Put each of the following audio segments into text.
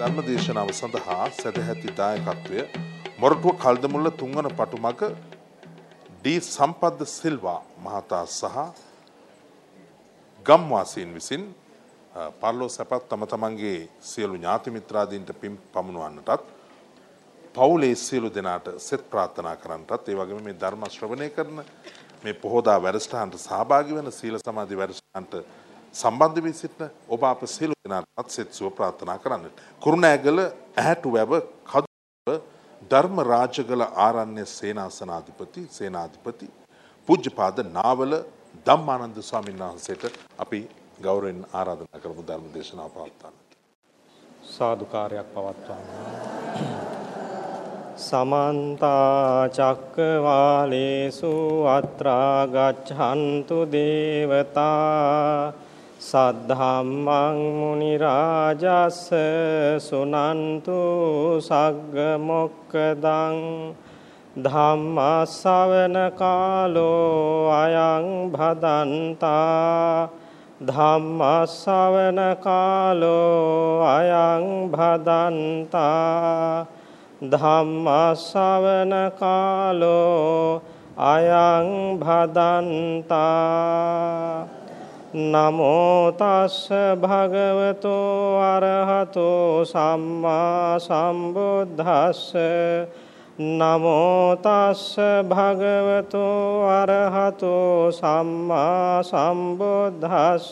ධර්ම දේශනාව සඳහා සදැහැති දායකත්වය මොරටුව කල්දමුල්ල තුන්වන පටුමග ඩී සම්පද්ද සිල්වා මහතා සහ ගම්වාසීන් විසින් පරලෝ සැපත් තම තමන්ගේ සියලු ඥාති මිත්‍රාදීන්ට පින් පමුණවන්නටත් පවුලේ සියලු දෙනාට සෙත් ප්‍රාර්ථනා කරන්නටත් ඒ වගේම මේ ධර්ම ශ්‍රවණය කරන මේ පොහොදා වැඩසටහනට සහභාගී වෙන සීල සමාධි වැඩසටහනට සම්බන්ධ වී සිටින ඔබ අප සියලු දෙනාටත් සෙත් සුව ප්‍රාර්ථනා කරන්නට. කුරුණෑගල ඇහැටුවැව කදුව ධර්ම රාජගල ආරණ්‍ය සේනාධිපති පූජ්‍යපාද නාවල ධම්මානන්ද ස්වාමීන් වහන්සේට අපි ගෞරවයෙන් ආරාධනා කරමු ධර්ම දේශනාව පවත්වන්නට. සාදුකාරයක් පවත්වන්න. සමන්ත චක්කවාලේසු අත්‍රා ගච්ඡන්තු දේවතා සද්ධම්මං මුනි රාජස් සුනන්තු සග්ග මොක්ඛදං ධම්ම ශ්‍රවණ කාලෝ අයං භදන්තා ධම්ම ශ්‍රවණ කාලෝ අයං භදන්තා ධම්ම ශ්‍රවණ කාලෝ අයං භදන්තා නමෝ තස්ස භගවතෝ අරහතෝ සම්මා සම්බුද්දස්ස නමෝ තස්ස භගවතෝ අරහතෝ සම්මා සම්බුද්දස්ස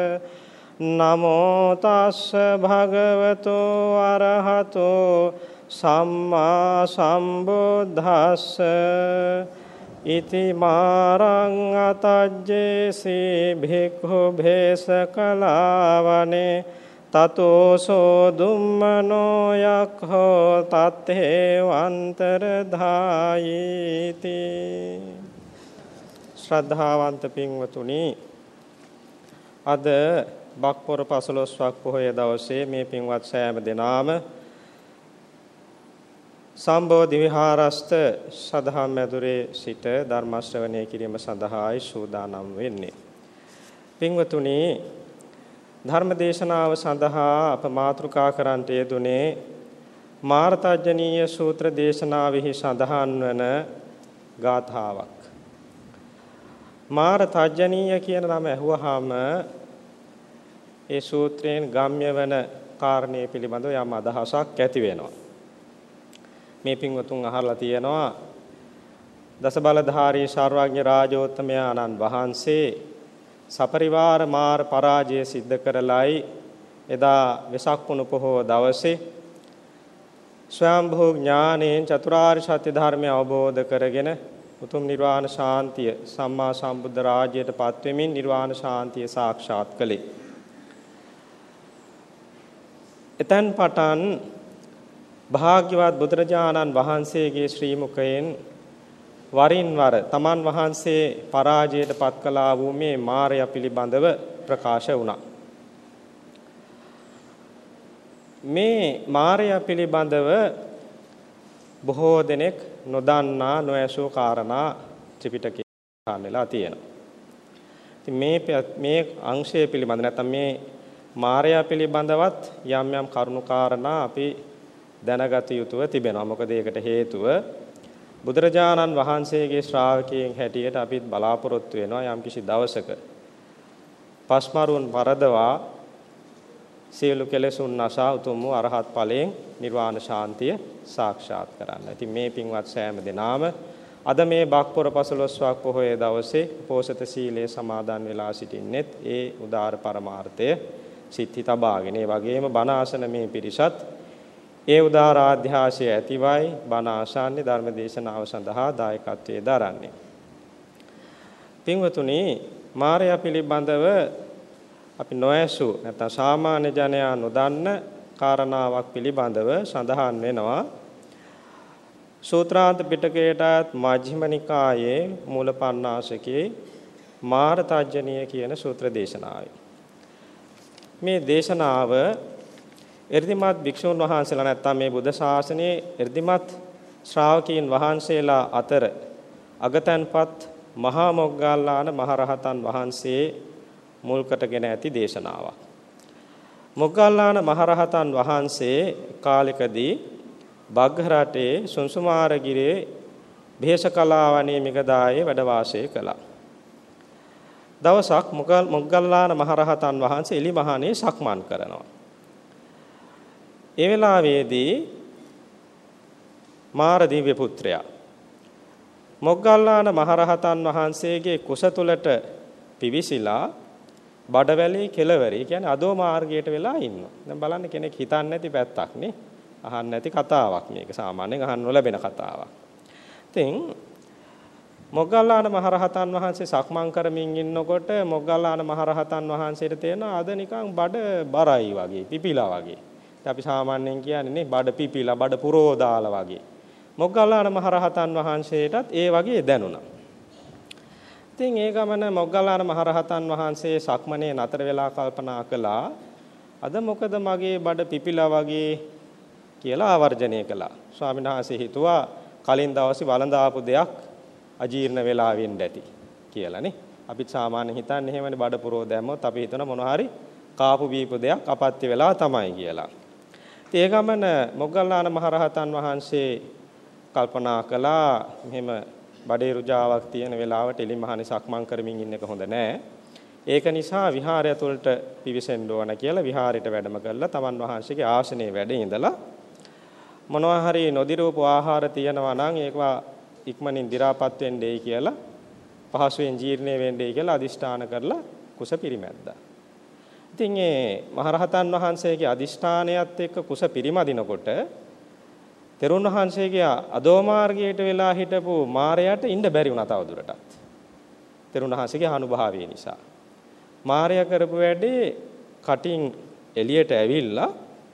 නමෝ තස්ස භගවතෝ අරහතෝ සම්මා සම්බුද්දස්ස ඉති මාරං අතජ්ජේසී භික්ඛු භේසකලාවනේ තතෝසෝ දුම්මනෝ යක්ඛෝ තත්තේවන්තරධායීති. ශ්‍රද්ධාවන්ත පින්වතුනි, අද බක්පොර 15ක් පොහොය දවසේ මේ පින්වත් සෑම දෙනාම සම්බෝධි විහාරස්ත සදහම් මැදුරේ සිට ධර්ම ශ්‍රවණය කිරීම සඳහායි සූදානම් වෙන්නේ. පින්වතුනි, ධර්ම දේශනාව සඳහා අප මාතෘකා කරන්නට යෙදුනේ මාර්තජනීය සූත්‍ර දේශනාවෙහි සඳහන් වන ගාථාවක්. මාර්තජනීය කියන නම ඇහුවාම ඒ සූත්‍රයෙන් ගම්‍ය වන කාරණේ පිළිබඳව යම් අදහසක් ඇති වෙනවා. මේ පින්වතුන් අහලා තියෙනවා දසබලධාරී සර්වඥ රාජෝත්තමයාණන් වහන්සේ සපරිවාර මාර පරාජය සිද්ධ කරලයි එදා වෙසක් පුණු පොහොව දවසේ ස්වයංභූ ඥානයෙන් චතුරාර්ය සත්‍ය ධර්මය අවබෝධ කරගෙන උතුම් නිර්වාණ ශාන්තිය සම්මා සම්බුද්ධ රාජ්‍යයට පත්වෙමින් නිර්වාණ ශාන්තිය සාක්ෂාත් කළේ. එතෙන් පටන් භාග්‍යවත් බුදුරජාණන් වහන්සේගේ ශ්‍රී මුඛයෙන් වරින් වර තමන් වහන්සේ පරාජයට පත් කළා වූ මේ මාරය පිළිබඳව ප්‍රකාශ වුණා. මේ මාරය පිළිබඳව බොහෝ දෙනෙක් නොදන්නා නොඇසූ කාරණා ත්‍රිපිටකයේ සඳහන්ලා තියෙනවා. ඉතින් මේ අංශය පිළිබඳ නැත්නම් මේ මාරය පිළිබඳවත් යම් යම් කරුණු කාරණා අපි දැනගත යුතුව තිබෙනවා. මොකද ඒකට හේතුව බුදුරජාණන් වහන්සේගේ ශ්‍රාවකයන් හැටියට අපිත් බලාපොරොත්තු වෙනවා යම්කිසි දවසක පස්මරුන් වරදවා සියලු කෙලෙසුන් නැසා උතුම් වූ අරහත් ඵලයෙන් නිර්වාණ ශාන්තිය සාක්ෂාත් කරන්න. ඉතින් මේ පින්වත් සෑම දෙනාම අද මේ බක්පොර 15ක් පොහොය දවසේ පෝසත සීලයේ සමාදන් වෙලා සිටින්නෙත් ඒ උදාාර පරමාර්ථය සිත්හි තබාගෙන. ඒ වගේම බණ ආසන මේ පිරිසත් ඒ උදාාර ආධ්‍යාශය ඇතිවයි බණ ආසන්නේ ධර්ම දේශනාව සඳහා දායකත්වයේ දරන්නේ. පින්වතුනි, මාරය පිළිබඳව අපි නොඇසු නැත්නම් සාමාන්‍ය ජනයා නොදන්න කාරණාවක් පිළිබඳව සඳහන් වෙනවා. සූත්‍රාන්ත පිටකයටත් මජ්ක්‍ධිම නිකායේ මූලපණ්ණාසකේ මාරතජ්ජනීය කියන සූත්‍ර දේශනාවයි. මේ දේශනාව එර්ධිමත් භික්ෂුන් වහන්සේලා නැත්නම් මේ බුද්ධ ශාසනයේ එර්ධිමත් ශ්‍රාවකීන් වහන්සේලා අතර අගතන්පත් මහා මොග්ගල්ලාන මහරහතන් වහන්සේ මුල් කොටගෙන ඇති දේශනාවක්. මොග්ගල්ලාන මහරහතන් වහන්සේ කාලෙකදී බග්ග රටේ සුන්සුමාරගිරියේ භේසකලාවණී මිගදායේ වැඩ වාසය කළා. දවසක් මොග්ගල්ලාන මහරහතන් වහන්සේ එලිමහනේ සක්මන් කරනවා. ඒ වෙලාවේදී මාර දිව්‍ය පුත්‍රයා මොග්ගල්ලාන මහරහතන් වහන්සේගේ කුස තුලට පිවිසිලා බඩවැලේ කෙළවරේ කියන්නේ අදෝ මාර්ගයට වෙලා ඉන්නවා. දැන් බලන්න කෙනෙක් හිතන්නේ නැති පැත්තක් නේ. අහන්න නැති කතාවක් මේක. සාමාන්‍යයෙන් අහන්න ලැබෙන කතාවක්. ඉතින් මොග්ගල්ලාන මහරහතන් වහන්සේ සක්මන් කරමින් ඉන්නකොට මොග්ගල්ලාන මහරහතන් වහන්සේට තේරෙනවා අද නිකන් බඩ බරයි වගේ, පිපිලා වගේ. ඉතින් අපි සාමාන්‍යයෙන් කියන්නේ නේ බඩ පිපිලා, බඩ පුරෝදාලා වගේ. මොග්ගල්ලාන මහරහතන් වහන්සේටත් ඒ වගේ දැනුණා. ඉතින් ඒ ගමන මොග්ගල්ලාන මහරහතන් වහන්සේ සක්මනේ නතර වෙලා කල්පනා කළා අද මොකද මගේ බඩ පිපිලා වගේ කියලා ආවර්ජනය කළා. ස්වාමීන් වහන්සේ හිතුවා කලින් දවසේ වළඳාපු දෙයක් අජීර්ණ වෙලා වෙන්න ඇති කියලා නේ. අපිත් සාමාන්‍යයෙන් හිතන්නේ එහෙමනේ බඩ පුරෝ දැම්මොත් අපි හිතන මොන හරි කාපු බීපු දෙයක් අපත්‍ය වෙලා තමයි කියලා. ඉතින් ඒ ගමන මොග්ගල්ලාන මහරහතන් වහන්සේ කල්පනා කළා මෙහෙම බඩේ රුජාවක් තියෙන වෙලාවට එලිමහනේ සක්මන් කරමින් ඉන්න එක හොඳ නෑ. ඒක නිසා විහාරය තුළට පිවිසෙන්න ඕන කියලා විහාරයට වැඩම කළා. තමන් වහන්සේගේ ආසනයේ වැඩ ඉඳලා මොනවා හරි නොදිරූප ආහාර තියෙනවා නම් ඒකවා ඉක්මනින් දි รา පත් වෙන්නේයි කියලා පහසුවෙන් ජීර්ණය වෙන්නේයි කියලා අදිෂ්ඨාන කරලා කුස පිරිමැද්දා. ඉතින් මේ මහරහතන් වහන්සේගේ අදිෂ්ඨානයත් එක්ක කුස පිරිමදිනකොට තෙරුන් වහන්සේගේ අදෝ මාර්ගයට වෙලා හිටපු මාරයට ඉන්න බැරි වුණා තවදුරටත්. තෙරුන් වහන්සේගේ අනුභවය නිසා. මාරයා කරපු වැඩේ කටින් එළියට ඇවිල්ලා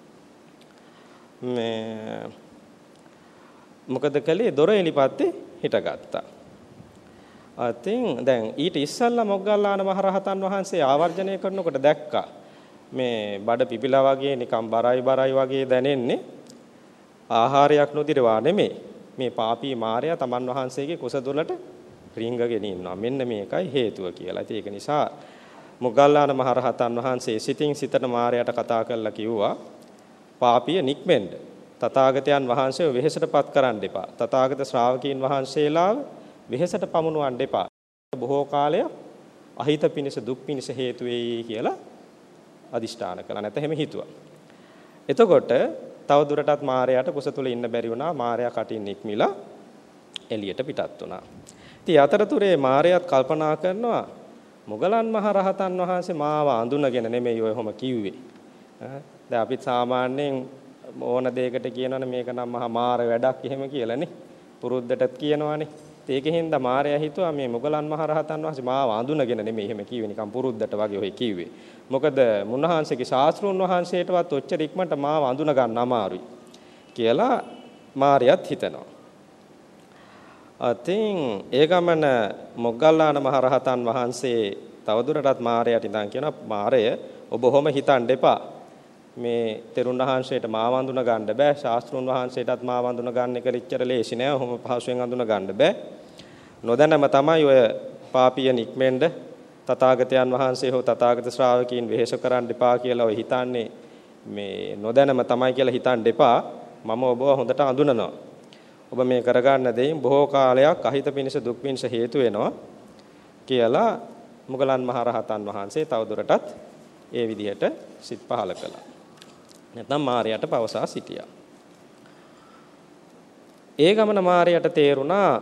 මොකද කළේ දොර එලිපත්තේ හිටගත්තා. අතින් දැන් ඊට ඉස්සල්ලා මොග්ගල්ලාන මහරහතන් වහන්සේ ආවර්ජනය කරනකොට දැක්කා මේ බඩ පිපිලා වගේ නිකම් බරයි වගේ දැනෙන්නේ ආහාරයක් නොදිරවා නෙමෙයි. මේ පාපී මාරයා තමන් වහන්සේගේ කුස දුලට රිංගගෙන ඉන්නවා. මෙන්න මේකයි හේතුව කියලා. ඉතින් ඒක නිසා මොග්ගල්ලාන මහරහතන් වහන්සේ සිතින් සිතට මාරයාට කතා කරලා කිව්වා පාපිය නික්මෙන්න. තථාගතයන් වහන්සේව වෙහෙසටපත් කරන්න එපා. තථාගත ශ්‍රාවකීන් වහන්සේලාව වෙහෙසට පමුණවන්න එපා. බොහෝ කාලයක් අහිත පිනිස දුක් පිනිස හේතු වෙයි කියලා අදිෂ්ඨාන කළා. නැත්නම් එහෙම හිතුවා. එතකොට තවදුරටත් මාරයාට කුස තුල ඉන්න බැරි වුණා. මාරයා කටින් නික්මිලා එළියට පිටත් වුණා. ඉතින් අතරතුරේ මාරයාත් කල්පනා කරනවා මොගලන් මහරහතන් වහන්සේ මාව අඳුනගෙන නෙමෙයි ඔය ඔහොම කිව්වේ. දැන් අපිත් සාමාන්‍යයෙන් ඕන දෙයකට කියනවනේ මේක නම් මහා මාර වැඩක් එහෙම කියලානේ. පුරුද්දටත් කියනවනේ. ඒකෙන්ද මාරයා හිතුවා මේ මොගලන් මහරහතන් වහන්සේ මාව අඳුනගෙන නෙමෙයි එහෙම කිව්වේ නිකන් පුරුද්දට වගේ ඔය කිව්වේ. මොකද මුන්නහන්සේගේ ශාස්ත්‍රුන් වහන්සේටවත් ඔච්චර ඉක්මනට මාව අඳුන ගන්න අමාරුයි කියලා මාරයාත් හිතනවා. අතින් ඒ ගමන මොග්ගල්ලාන මහරහතන් වහන්සේ තවදුරටත් මාරයාට ඉඳන් කියනවා මාරය ඔබ ඔහොම හිතන්න එපා. මේ තෙරුන් වහන්සේට මාව අඳුන ගන්න බෑ. ශාස්ත්‍රුන් වහන්සේටත් මාව අඳුන ගන්න එක ඉච්චර ලේසි නෑ. ඔහොම පහසුවෙන් අඳුන ගන්න බෑ. නොදැනම තමයි ඔය පාපිය නික්මෙන්න තථාගතයන් වහන්සේ හෝ තථාගත ශ්‍රාවකීන් වෙහෙස කරන්න එපා කියලා ඔය හිතන්නේ මේ නොදැනම තමයි කියලා හිතන්න එපා. මම ඔබව හොඳට අඳුනනවා. ඔබ මේ කරගන්න දෙයින් බොහෝ කාලයක් අහිත පිනිස දුක් පිනිස හේතු වෙනවා කියලා මොගලන් මහරහතන් වහන්සේ තවදුරටත් ඒ විදිහට සිත් පහල කළා. නැත්නම් මාරයට පවසා සිටියා. ඒ ගමන මාරයට තේරුණා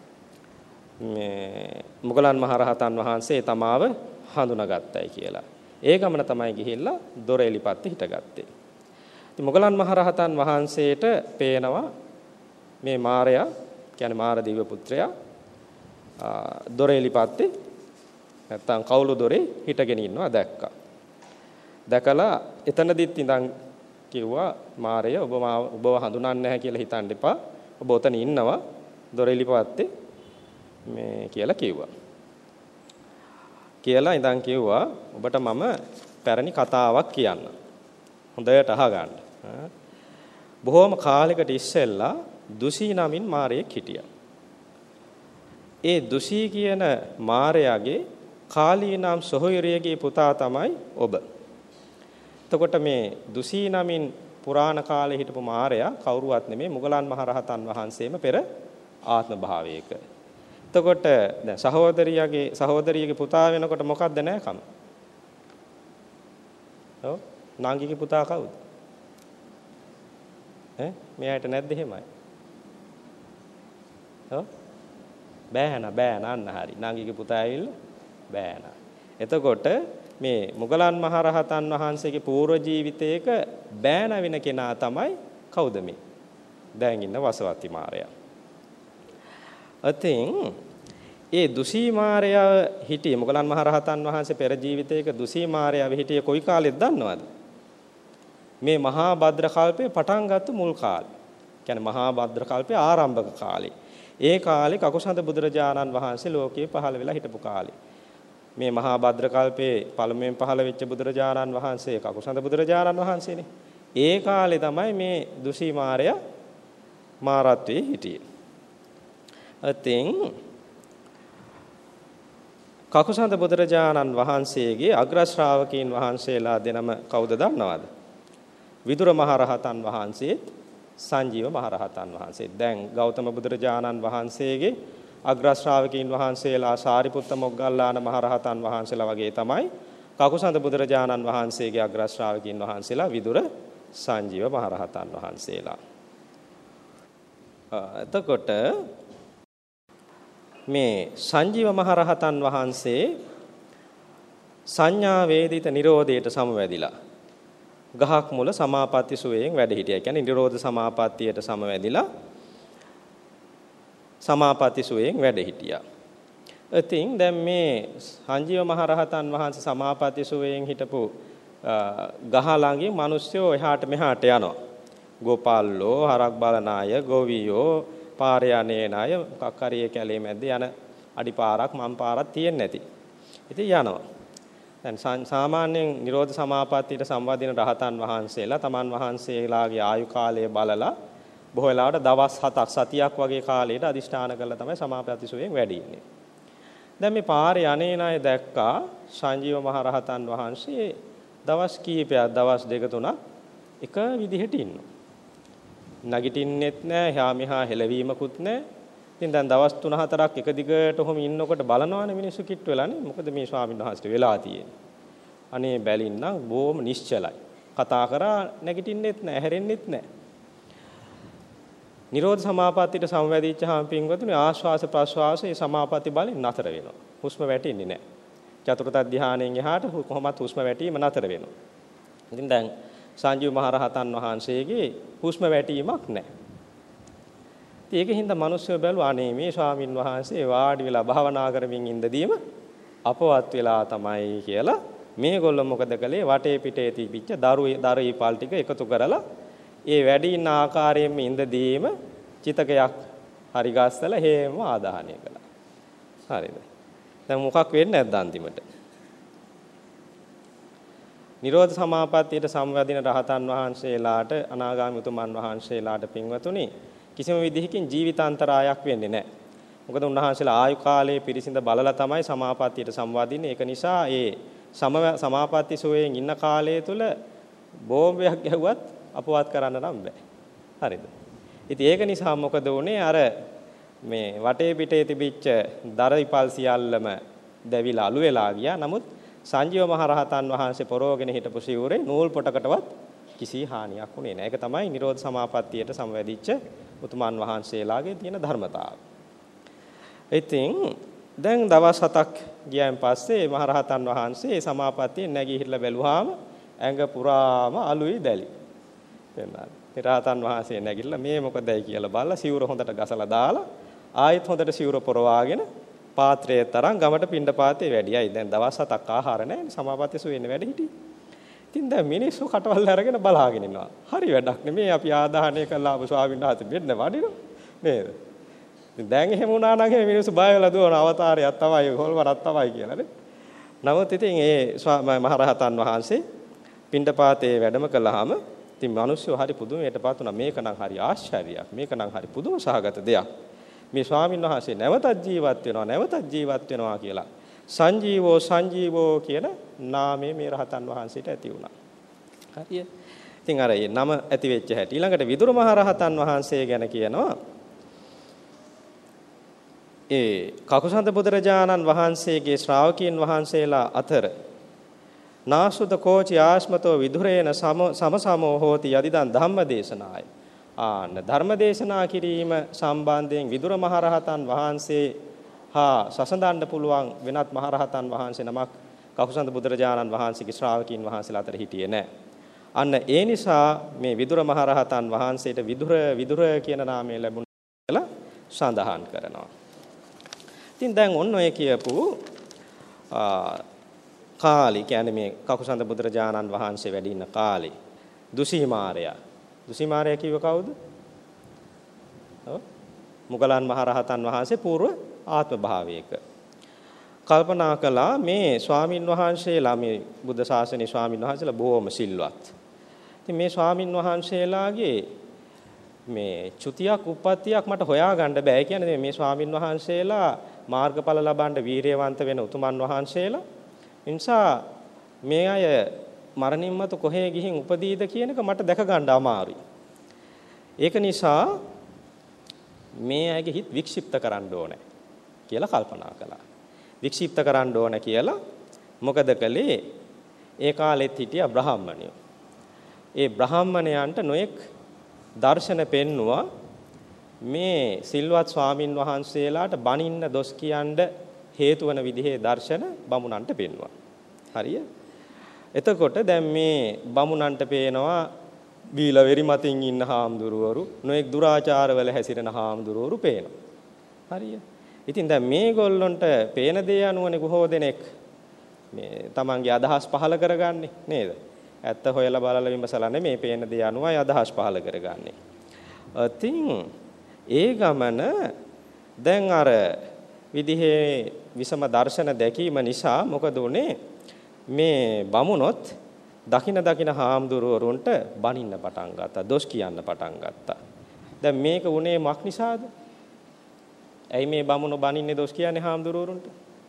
මේ මොගලන් මහරහතන් වහන්සේ තමාව හඳුනාගත්තයි කියලා. ඒ ගමන තමයි ගිහිල්ලා දොර එලිපත්තේ හිටගත්තේ. ඉතින් මොගලන් මහරහතන් වහන්සේට පේනවා මේ මාරයා කියන්නේ මාර දිව්‍ය පුත්‍රයා දොර එලිපත්තේ නැත්තම් කවුළු දොරේ හිටගෙන ඉන්නවා දැක්කා. දැකලා එතනදිත් ඉඳන් කිව්වා මාරය ඔබව හඳුනන්නේ නැහැ කියලා හිතන්න එපා. ඔබ ඔතන ඉන්නවා දොර එලිපත්තේ මේ කියලා කිව්වා. කියලා ඉඳන් කිව්වා ඔබට මම පැරණි කතාවක් කියන්න. හොඳට අහගන්න. බොහොම කාලයකට ඉස්සෙල්ලා දුසී නමින් මාරයෙක් හිටියා. ඒ දුසී කියන මාරයාගේ කාලී නම් සොහොයුරියගේ පුතා තමයි ඔබ. එතකොට මේ දුසී නමින් පුරාණ කාලේ හිටපු මාරයා කවුරුවත් නෙමෙයි මුගලන් මහරහතන් වහන්සේම පෙර ආත්ම භාවයක. එතකොට දැන් සහෝදරියගේ පුතා වෙනකොට මොකක්ද නැකම? ඔව් නංගිගේ පුතා කවුද? මෙයාට නැද්ද එහෙමයි? ඔව් බෑන අන්න හරි. නංගිගේ පුතා ඇවිල්ලා බෑන. එතකොට මේ මුගලන් මහරහතන් වහන්සේගේ పూర్ව ජීවිතයක බෑන වෙන කෙනා තමයි කවුද මේ? දැන් ඉන්න වසවති මාරයා. අතින් ඒ දුසී මාරයා හිටියේ මුගලන් මහරහතන් වහන්සේ පෙර ජීවිතයක දුසී මාරයා හිටියේ කොයි කාලෙද දන්නවද? මේ මහා භද්‍ර කල්පේ පටන් ගත්ත මුල් කාලේ. කියන්නේ මහා භද්‍ර කල්පේ ආරම්භක කාලේ. ඒ කාලේ කකුසඳ බුදුරජාණන් වහන්සේ ලෝකේ පහළ වෙලා හිටපු කාලේ. මේ මහා භද්‍ර කල්පේ පළමුවෙන් පහළ වෙච්ච බුදුරජාණන් වහන්සේ කකුසඳ බුදුරජාණන් වහන්සේනේ. ඒ කාලේ තමයි මේ දුසී මාරයා මාරත්වයේ හිටියේ. අතින් කකුසඳ බුදුරජාණන් වහන්සේගේ අග්‍ර ශ්‍රාවකීන් වහන්සේලා දෙනම කවුද දන්නවද? විදුර මහරහතන් වහන්සේත් සංජීව මහරහතන් වහන්සේ. දැන් ගෞතම බුදුරජාණන් වහන්සේගේ අග්‍ර ශ්‍රාවකීන් වහන්සේලා සාරිපුත්ත මොග්ගල්ලාන මහරහතන් වහන්සේලා වගේ තමයි කකුසඳ බුදුරජාණන් වහන්සේගේ අග්‍ර ශ්‍රාවකීන් වහන්සේලා විදුර සංජීව මහරහතන් වහන්සේලා. එතකොට මේ සංජීව මහරහතන් වහන්සේ සංඥා වේදිත නිරෝධයට සමවැදිලා ගහක් මුල සමාපatti සුවයෙන් වැඩ හිටියා. කියන්නේ නිරෝධ සමාපත්තියට සමවැදිලා සමාපatti සුවයෙන් වැඩ හිටියා. ඉතින් දැන් මේ සංජීව මහරහතන් වහන්සේ සමාපatti සුවයෙන් හිටපු ගහ ළඟින් මිනිස්සු එහාට මෙහාට යනවා. ගෝපාලෝ, හරක් බලන අය, ගෝවියෝ, පාරේ යන්නේ අය, මොකක් හරි ඒ කැලේ මැද්ද යන අඩිපාරක් මම් පාරක් තියෙන්නේ නැති. ඉතින් යනවා. දැන් සාමාන්‍යයෙන් නිරෝධ සමාපත්තියට සම්බන්ධින රහතන් වහන්සේලා තමන් වහන්සේලාගේ ආයු කාලය බලලා බොහෝ වෙලාවට දවස් 7ක් සතියක් වගේ කාලයකට අදිෂ්ඨාන කරලා තමයි සමාපatti සුවයෙන් වැඩි ඉන්නේ. දැන් මේ පාරේ යන්නේ අය දැක්කා සංජීව මහරහතන් වහන්සේ දවස් කීපයක් දවස් 2-3 එක විදිහට ඉන්නවා. නැගිටින්නෙත් නැහැ, එහා මෙහා හෙලවීමකුත් නැහැ. ඉතින් දැන් දවස් 3-4ක් එක දිගට ඔහොම ඉන්නකොට බලනවානේ මිනිස්සු කිට්ටු වෙලානේ. මොකද මේ ස්වාමීන් වහන්සේට වෙලා තියෙන්නේ? අනේ බැලින්නම් බොහොම නිශ්චලයි. කතා කරා නැගිටින්නෙත් නැහැ, හැරෙන්නෙත් නැහැ. නිරෝධ සමාපත්තියට සමවැදිච්චාම පින්වතුනි ආශ්වාස ප්‍රශ්වාසයේ සමාපatti බලෙන් නතර වෙනවා. හුස්ම වැටෙන්නේ නැහැ. චතුර්ථ ධානයෙන් එහාට කොහොමත් හුස්ම වැටීම නතර වෙනවා. ඉතින් දැන් සංජීව මහරහතන් වහන්සේගේ හුස්ම වැටීමක් නැහැ. ඒකින්ද මිනිස්සු බැලුවා අනේ මේ ස්වාමින් වහන්සේ වාඩි වෙලා භාවනා කරමින් ඉඳදීම අපවත් වෙලා තමයි කියලා මේගොල්ලෝ මොකද කළේ වටේ පිටේ තිබිච්ච දරු ඉපල් ටික එකතු කරලා ඒ වැඩි ඉන්න ආකාරයෙන්ම ඉඳදීම චිතකයක් හරි ගස්සලා හේම ආදාහනය කළා. හරිද? දැන් මොකක් වෙන්නේ නැද්ද අන්තිමට? නිරෝධ සමාපත්තියට සම්වැදින රහතන් වහන්සේලාට අනාගාමී උතුමන් වහන්සේලාට පින්වතුනි කිසිම විදිහකින් ජීවිතාන්තරායක් වෙන්නේ නැහැ. මොකද උන්වහන්සේලා ආයු කාලයේ පිරිසිඳ බලලා තමයි සමාපත්තියට සම්වදින්නේ. ඒක නිසා ඒ සමාපatti සුවයෙන් ඉන්න කාලය තුල බෝම්බයක් ගැහුවත් අපවත් කරන්න නම් බෑ. හරිද? ඉතින් ඒක නිසා මොකද වුනේ අර මේ වටේ පිටේ තිබිච්ච දරයිපල් සියල්ලම දැවිලා අළු වෙලා ගියා. නමුත් සංජීව මහරහතන් වහන්සේ පොරෝගෙන හිටපු සිවුරේ නූල් පොටකටවත් කිසි හානියක් වුණේ නැහැ. ඒක තමයි නිරෝධ සමාපත්තියට සමවැදිච්ච උතුමන් වහන්සේලාගේ තියෙන ධර්මතාවය. ඉතින් දැන් දවස් 7ක් ගියන් පස්සේ මහරහතන් වහන්සේ සමාපත්තියෙන් නැගී බැලුවාම ඇඟ පුරාම අලුයි දැලි. එන්නා. රහතන් වහන්සේ නැගිටලා මේ මොකදයි කියලා බලලා සිවුර හොඳට ගසලා දාලා ආයෙත් හොඳට සිවුර පොරවාගෙන පාත්‍රයේ තරම් ගමට පිණ්ඩපාතේ වැඩියයි. දැන් දවස් 7ක් ආහාර නැහැ සමාපatti සුවේනේ වැඩ හිටියේ. ඉතින් දැන් මිනිස්සු කටවල් අරගෙන බලාගෙන ඉන්නවා. හරි වැඩක් නෙමේ අපි ආදාහනය කළා ආපු ස්වාමීන් වහන්සේ මෙන්න වඩිනවා නේද? ඉතින් දැන් එහෙම වුණා නම් මේ මිනිස්සු බය වෙලා දුවන අවතාරයක් තමයි හොල්වරක් තමයි කියලා නේ. නමුත් ඉතින් ඒ මහරහතන් වහන්සේ පිණ්ඩපාතේ වැඩම කළාම ඉතින් මිනිස්සු හරි පුදුමයටපත් වුණා. මේක නම් හරි ආශ්චර්යයක්. මේක නම් හරි පුදුම සහගත දෙයක්. මේ ස්වාමීන් වහන්සේ නැවතත් ජීවත් වෙනවා කියලා සංජීවෝ කියන නාමය මේ රහතන් වහන්සේට ඇති වුණා. හරිය. ඉතින් අර ඒ නම ඇති වෙච්ච හැටි ඊළඟට විදුර මහරහතන් වහන්සේ ගැන කියනවා ඒ කකුසඳ බුදුරජාණන් වහන්සේගේ ශ්‍රාවකයන් වහන්සේලා අතර නාසුත කෝචි ආස්මතෝ විදුරේන සමසමෝ හෝති යදිදන් ධම්මදේශනාය. ධර්මදේශනා කිරීම සම්බන්ධයෙන් විදුර මහරහතන් වහන්සේ හා සසඳන්න පුළුවන් වෙනත් මහරහතන් වහන්සේ නමක් කකුසඳ බුදුරජාණන් වහන්සේගේ ශ්‍රාවකයන් වහන්සේලා අතර හිටියේ නැහැ. අන්න ඒ නිසා මේ විදුර මහරහතන් වහන්සේට විදුර කියන නාමය ලැබුණා කියලා සඳහන් කරනවා. ඉතින් දැන් ඔන්න ඔය කියපු කාලේ කියන්නේ මේ කකුසඳ බුදුරජාණන් වහන්සේ වැඩ ඉන්න කාලේ දුසීමාරයා. දුසීමාරයා කිව්ව කවුද? ඔව්. මුගලන් මහරහතන් වහන්සේ పూర్ව ආත්ම භාවයක. කල්පනා කළා මේ ස්වාමින් වහන්සේලා මේ බුද්ධ ශාසනයේ ස්වාමින් වහන්සේලා බොහොම සිල්වත්. ඉතින් මේ ස්වාමින් වහන්සේලාගේ මේ චුතියක් උප්පත්තියක් මට හොයාගන්න බෑ. කියන්නේ මේ ස්වාමින් වහන්සේලා මාර්ගඵල ලබන්න වීරියවන්ත වෙන උතුමන් වහන්සේලා. ඒ නිසා මේ අය මරණින් මතු කොහේ ගිහින් උපදීද කියන එක මට දැක ගන්න අමාරුයි. ඒක නිසා මේ අයගේ හිත වික්ෂිප්ත කරන්න ඕනේ කියලා කල්පනා කළා. වික්ෂිප්ත කරන්න ඕන කියලා මොකද කළේ? ඒ කාලෙත් හිටියා බ්‍රාහ්මණයෝ. ඒ බ්‍රාහ්මණයන්ට නොඑක් දර්ශන පෙන්නවා මේ සිල්වත් ස්වාමින් වහන්සේලාට බනින්න දොස් කියන්න හේතු වන විදිහේ දර්ශන බමුණන්ට පෙන්වුවා. හරිය? එතකොට දැන් මේ බමුණන්ට පේනවා බීලා වෙරි මතින් ඉන්න හාමුදුරුවරු නොඑක් දුරාචාරවල හැසිරෙන හාමුදුරුවරු පේනවා. හරිය? ඉතින් දැන් මේගොල්ලොන්ට පේන දේ අනුවනේ බොහෝ දෙනෙක් මේ තමන්ගේ අදහස් පහල කරගන්නේ නේද? ඇත්ත හොයලා බලලා විමසලා නෙමේ පේන දේ අනුවයි අදහස් පහල කරගන්නේ. ඉතින් ඒ ගමන දැන් අර විදිහේ විසම දර්ශන දැකීම නිසා මොකද උනේ? මේ බමුණොත් දකින හාමුදුරුවරුන්ට බනින්න පටන් ගත්තා, දොස් කියන්න පටන් ගත්තා. දැන් මේක උනේ මක් නිසාද? ඇයි මේ බමුණු බනින්නේ දොස් කියන්නේ හාමුදුරුවරුන්ට?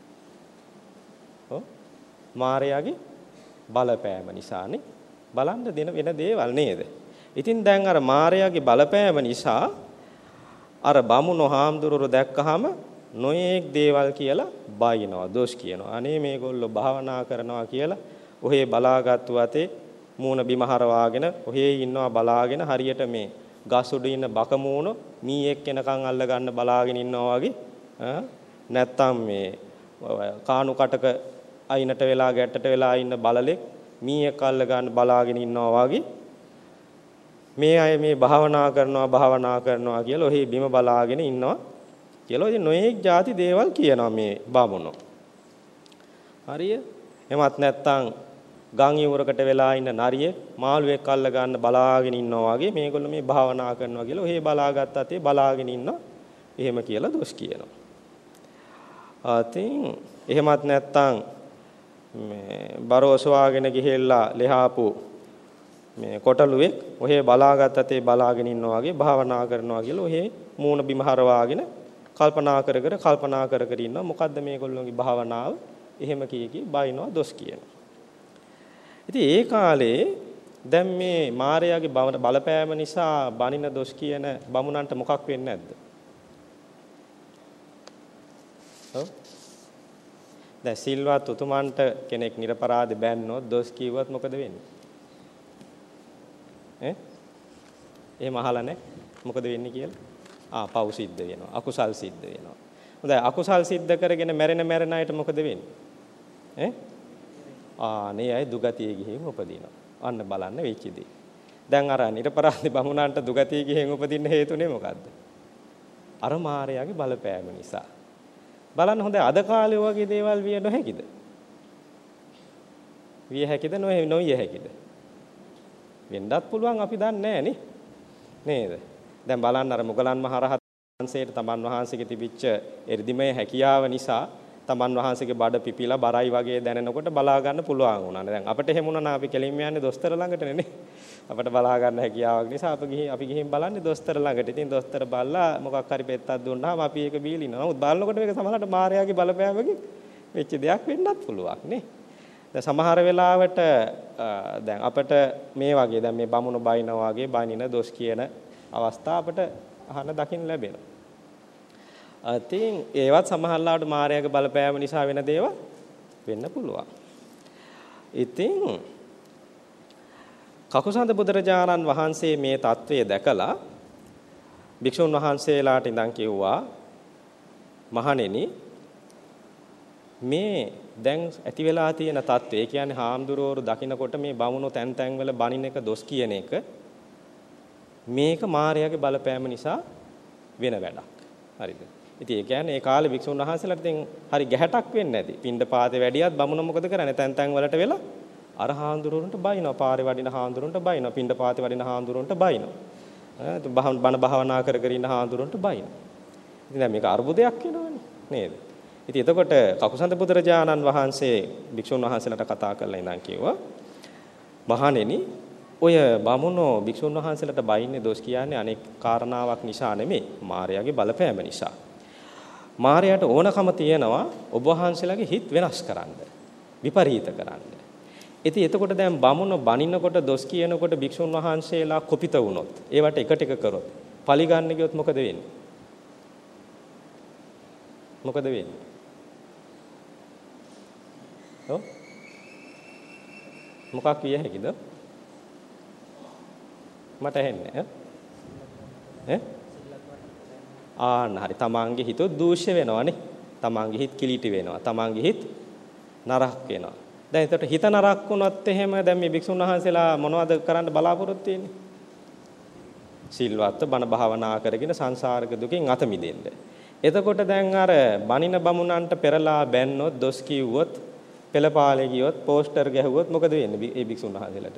ඔව්. මාරයාගේ බලපෑම නිසානේ. බලන්න දෙන වෙන දේවල් නේද? ඉතින් දැන් අර මාරයාගේ බලපෑම නිසා අර බමුණු හාමුදුරුවෝ දැක්කහම නොයේක් දේවල් කියලා බයිනවා, දොස් කියනවා. අනේ මේගොල්ලෝ භාවනා කරනවා කියලා ඔහේ බලාගත්තු අතේ මූණ බිම හරවාගෙන ඔහේ ඉන්නවා බලාගෙන හරියට මේ ගස් උඩ ඉන්න බකමූණ මීයක් කෙනකන් අල්ල ගන්න බලාගෙන ඉන්නවා වගේ නැත්තම් මේ කාණු කටක අයිනට වෙලා ගැටට වෙලා ඉන්න බලලෙක් මීයක් අල්ල ගන්න බලාගෙන ඉන්නවා වගේ මේ අය මේ භාවනා කරනවා කියලා ඔහේ බිම බලාගෙන ඉන්නවා කියලා ඉතින් නොයේක් ಜಾති දේවල් කියනවා මේ බමුණෝ. හරිය? එමත් නැත්තම් ගම් ඉවුරකට වෙලා ඉන්න නරියෙක් මාළුවෙක් අල්ල ගන්න බලාගෙන ඉන්නවා වගේ මේගොල්ලෝ මේ භාවනා කරනවා කියලා ඔහේ බලාගත්ත අතේ බලාගෙන ඉන්නවා. එහෙම කියලා දොස් කියනවා. ඉතින් එහෙමත් නැත්තම් මේ බරෝසවාගෙන ගිහෙල්ලා ලෙහාපු මේ කොටලුවෙක් ඔහේ බලාගත්ත අතේ බලාගෙන ඉන්නවා වගේ භාවනා කරනවා කියලා ඔහේ මූණ බිම හරවාගෙන කල්පනා කර ඉන්නවා. මොකද්ද මේගොල්ලෝගේ භාවනාව? එහෙම කී බයිනවා දොස් කියනවා. ඉතින් ඒ කාලේ දැන් මේ මාරයාගේ බලපෑම නිසා බනින දොස් කියන බමුණන්ට මොකක් වෙන්නේ නැද්ද? ඔව්. දැන් සිල්වත් උතුමන්ට කෙනෙක් නිර්පරාධ බැන්නොත් දොස් කිව්වත් මොකද වෙන්නේ? එහෙම අහලා නැහැ. මොකද වෙන්නේ කියලා? පව් සිද්ධ වෙනවා. අකුසල් සිද්ධ වෙනවා. හොඳයි අකුසල් සිද්ධ කරගෙන මැරෙන අයට මොකද වෙන්නේ? නේ අය දුගතිය ගිහින් උපදිනවා. අන්න බලන්න වෙච්ච දේ. දැන් අර නිර්පරාධ බමුණන්ට දුගතිය ගිහින් උපදින්න හේතුනේ මොකද්ද? අර මායාවේ බලපෑම නිසා. බලන්න හොඳයි අද කාලේ වගේ දේවල් විය නොහැකිද? විය හැකිද නොවිය හැකිද? වෙන්නත් පුළුවන් අපි දන්නේ නැහැ නේද? දැන් බලන්න අර මුගලන් මහරහතන් වහන්සේට තමන් වහන්සේගේ තිබිච්ච එර්ධිමය හැකියාව නිසා තමන් වහන්සේගේ බඩ පිපිලා බරයි වගේ දැනෙනකොට බලා ගන්න පුළුවන් වුණා. දැන් අපිට එහෙම වුණා අපි කෙලින්ම යන්නේ දොස්තර ළඟටනේ නේ. අපිට බලා ගන්න හැකියාවක් නිසා අපි ගිහින් බලන්නේ දොස්තර ළඟට. ඉතින් දොස්තර බලලා මොකක් හරි පෙත්තක් දුන්නාම අපි ඒක බීලිනවා. නමුත් බලනකොට මේක සමහරවිට මායාවේ බලපෑමකින් වෙච්ච දෙයක් වෙන්නත් පුළුවන් නේ. දැන් සමහර වෙලාවට දැන් අපිට මේ වගේ දැන් මේ බමුණු බයිනවා වගේ බනින දොස් කියන අවස්ථා අපිට අහන්න දකින්න ලැබෙනවා. ඉතින් ඒවත් සමහරලාට මායාවේ බලපෑම නිසා වෙන දේවල් වෙන්න පුළුවන්. ඉතින් කකුසඳ බුදුරජාණන් වහන්සේ මේ தત્ත්වය දැකලා භික්ෂුන් වහන්සේලාට ඉඳන් කිව්වා මහණෙනි මේ දැන් ඇති වෙලා තියෙන தત્ත්වය කියන්නේ හාමුදුරුවෝ දකින්නකොට මේ බමුණු තැන් තැන් වල බණින එක දොස් කියන එක මේක මායාවේ බලපෑම නිසා වෙන වැඩක්. හරිද? ඉතින් ඒ කියන්නේ ඒ කාලේ භික්ෂුන් වහන්සේලාට ඉතින් හරි ගැහැටක් වෙන්නේ නැති. පින්ඩ පාතේ වැඩියත් බමුණ මොකද කරන්නේ? තැන් තැන් වලට වෙලා අර හාමුදුරුවන්ට බයිනවා. පාරේ වඩින හාමුදුරුවන්ට බයිනවා. පින්ඩ පාතේ වඩින හාමුදුරුවන්ට බයිනවා. බණ භාවනා කර කර ඉන්න හාමුදුරුවන්ට බයිනවා. ඉතින් දැන් මේක අර්බුදයක් වෙනවනේ නේද? ඉතින් එතකොට කකුසඳ බුදුරජාණන් වහන්සේ භික්ෂුන් වහන්සේලාට කතා කරලා ඉඳන් කිව්වා මහණෙනි ඔය බමුණෝ භික්ෂුන් වහන්සේලාට බයින්නේ දොස් කියන්නේ අනෙක් කාරණාවක් නිසා නෙමෙයි මායාවේ බලපෑම නිසා. මායාට ඕනකම තියෙනවා ඔබ වහන්සේලාගේ හිත වෙනස් කරන්න, විපරීත කරන්න. ඉතින් එතකොට දැන් බමුණ බනිනකොට දොස් කියනකොට භික්ෂුන් වහන්සේලා කුපිත වුණොත්, ඒවට එකට එක කරොත්, පලිගන්න ගියොත් මොකද වෙන්නේ? මොකද වෙන්නේ? ඔව් මොකක් විය හැකිද? මට ඇහෙන්නේ ඈ හරි තමන්ගේ හිත දූෂ්‍ය වෙනවනේ. තමන්ගේ හිත කිලිටි වෙනවා. තමන්ගේ හිත නරක වෙනවා. දැන් එතකොට හිත නරක වුණොත් එහෙම දැන් මේ භික්ෂුන් වහන්සේලා මොනවද කරන්න බලාපොරොත්තු වෙන්නේ? සිල්වත් බණ භාවනා කරගෙන සංසාරික දුකින් අත මිදෙන්න. එතකොට දැන් අර බණින බමුණන්ට පෙරලා බැන්නොත්, දොස් කිව්වොත්, පෙළපාලේ ගියොත්, පෝස්ටර් ගැහුවොත් මොකද වෙන්නේ මේ භික්ෂුන් වහන්සේලාට?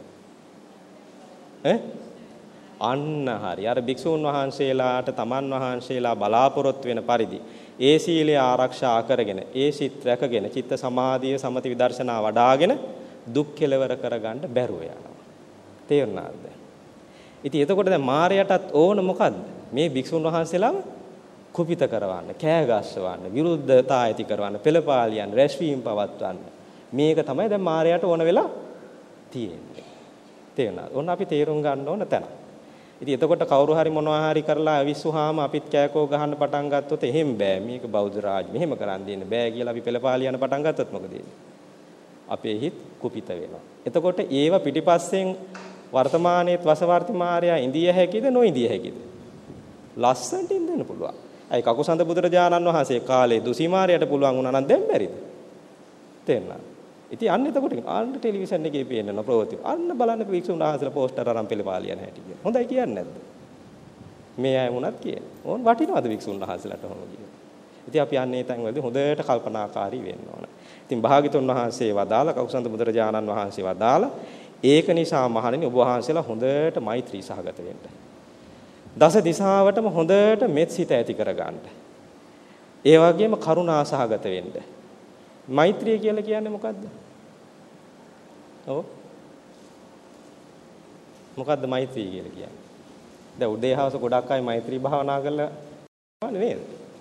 අන්න හරි. අර භික්ෂුන් වහන්සේලාට තමන් වහන්සේලා බලාපොරොත්තු වෙන පරිදි ඒ සීලය ආරක්ෂා කරගෙන, ඒ සිත් රැකගෙන, චිත්ත සමාධිය, සමති විදර්ශනා වඩාගෙන දුක් කෙලවර කරගන්න බැරුව යනවා. තේරුණාද? ඉතින් එතකොට දැන් මායයටත් ඕන මොකද්ද? මේ භික්ෂුන් වහන්සේලාව කුපිත කරවන්න, කෑ ගස්සවන්න, විරුද්ධතා ඇති කරවන්න, පෙළපාලියන්, රැස්වීම පවත්වන්න. මේක තමයි දැන් මායයට ඕන වෙලා තියෙන්නේ. තේරුණාද? ඕන අපි තේරුම් ගන්න ඕන තැන. ඉතින් එතකොට කවුරු හරි මොනවා හරි කරලා අවිස්සුවාම අපිත් කෑකෝ ගහන්න පටන් ගත්තොත් එහෙම බෑ. මේක බෞද්ධ රාජ්‍ය මෙහෙම කරන් දෙන්න බෑ කියලා අපි පෙළපාලියන පටන් ගත්තොත් මොකද වෙන්නේ? අපේ හිත කුපිත වෙනවා. එතකොට ඒව පිටිපස්සෙන් වර්තමානයේත් වසවර්ති මාර්යා ඉන්දිය හැකිද නොඉන්දිය හැකිද? ලස්සනට ඉඳින්න පුළුවන්. අයි කකුසඳ බුදුරජාණන් වහන්සේ කාලේ දුසීමාරයට පුළුවන් වුණා නම් දැන් බැරිද? තේරුණා. ඉතින් අන්න එතකොට අන්න ටෙලිවිෂන් එකේ පේන්න ප්‍රවෘත්ති. අන්න බලන්න භික්ෂුන් වහන්සේලා පෝස්ටර් අරන් පෙළපාලියන හැටි කියන. හොඳයි කියන්නේ නැද්ද? මේ අය වුණත් කියන්නේ. ඕන් වටිනවද භික්ෂුන් වහන්සේලාට ඔහොම කියන්නේ? ඉතින් අපි අන්නේ තැන්වලදී හොඳට කල්පනාකාරී වෙන්න ඕන. ඉතින් භාග්‍යතුන් වහන්සේ වදාලා කකුසඳ බුදුරජාණන් වහන්සේ වදාලා ඒක නිසා මහණෙනි ඔබ වහන්සේලා හොඳට මෛත්‍රී සහගත වෙන්න. දස දිශාවටම හොඳට මෙත් සිත ඇති කරගන්න. ඒ වගේම කරුණා සහගත වෙන්න. මෛත්‍රිය කියලා කියන්නේ මොකද්ද? ඔව්. මොකද්ද මෛත්‍රිය කියලා කියන්නේ? දැන් උදේ හවස ගොඩක් අය මෛත්‍රී භාවනා කරලා නේද?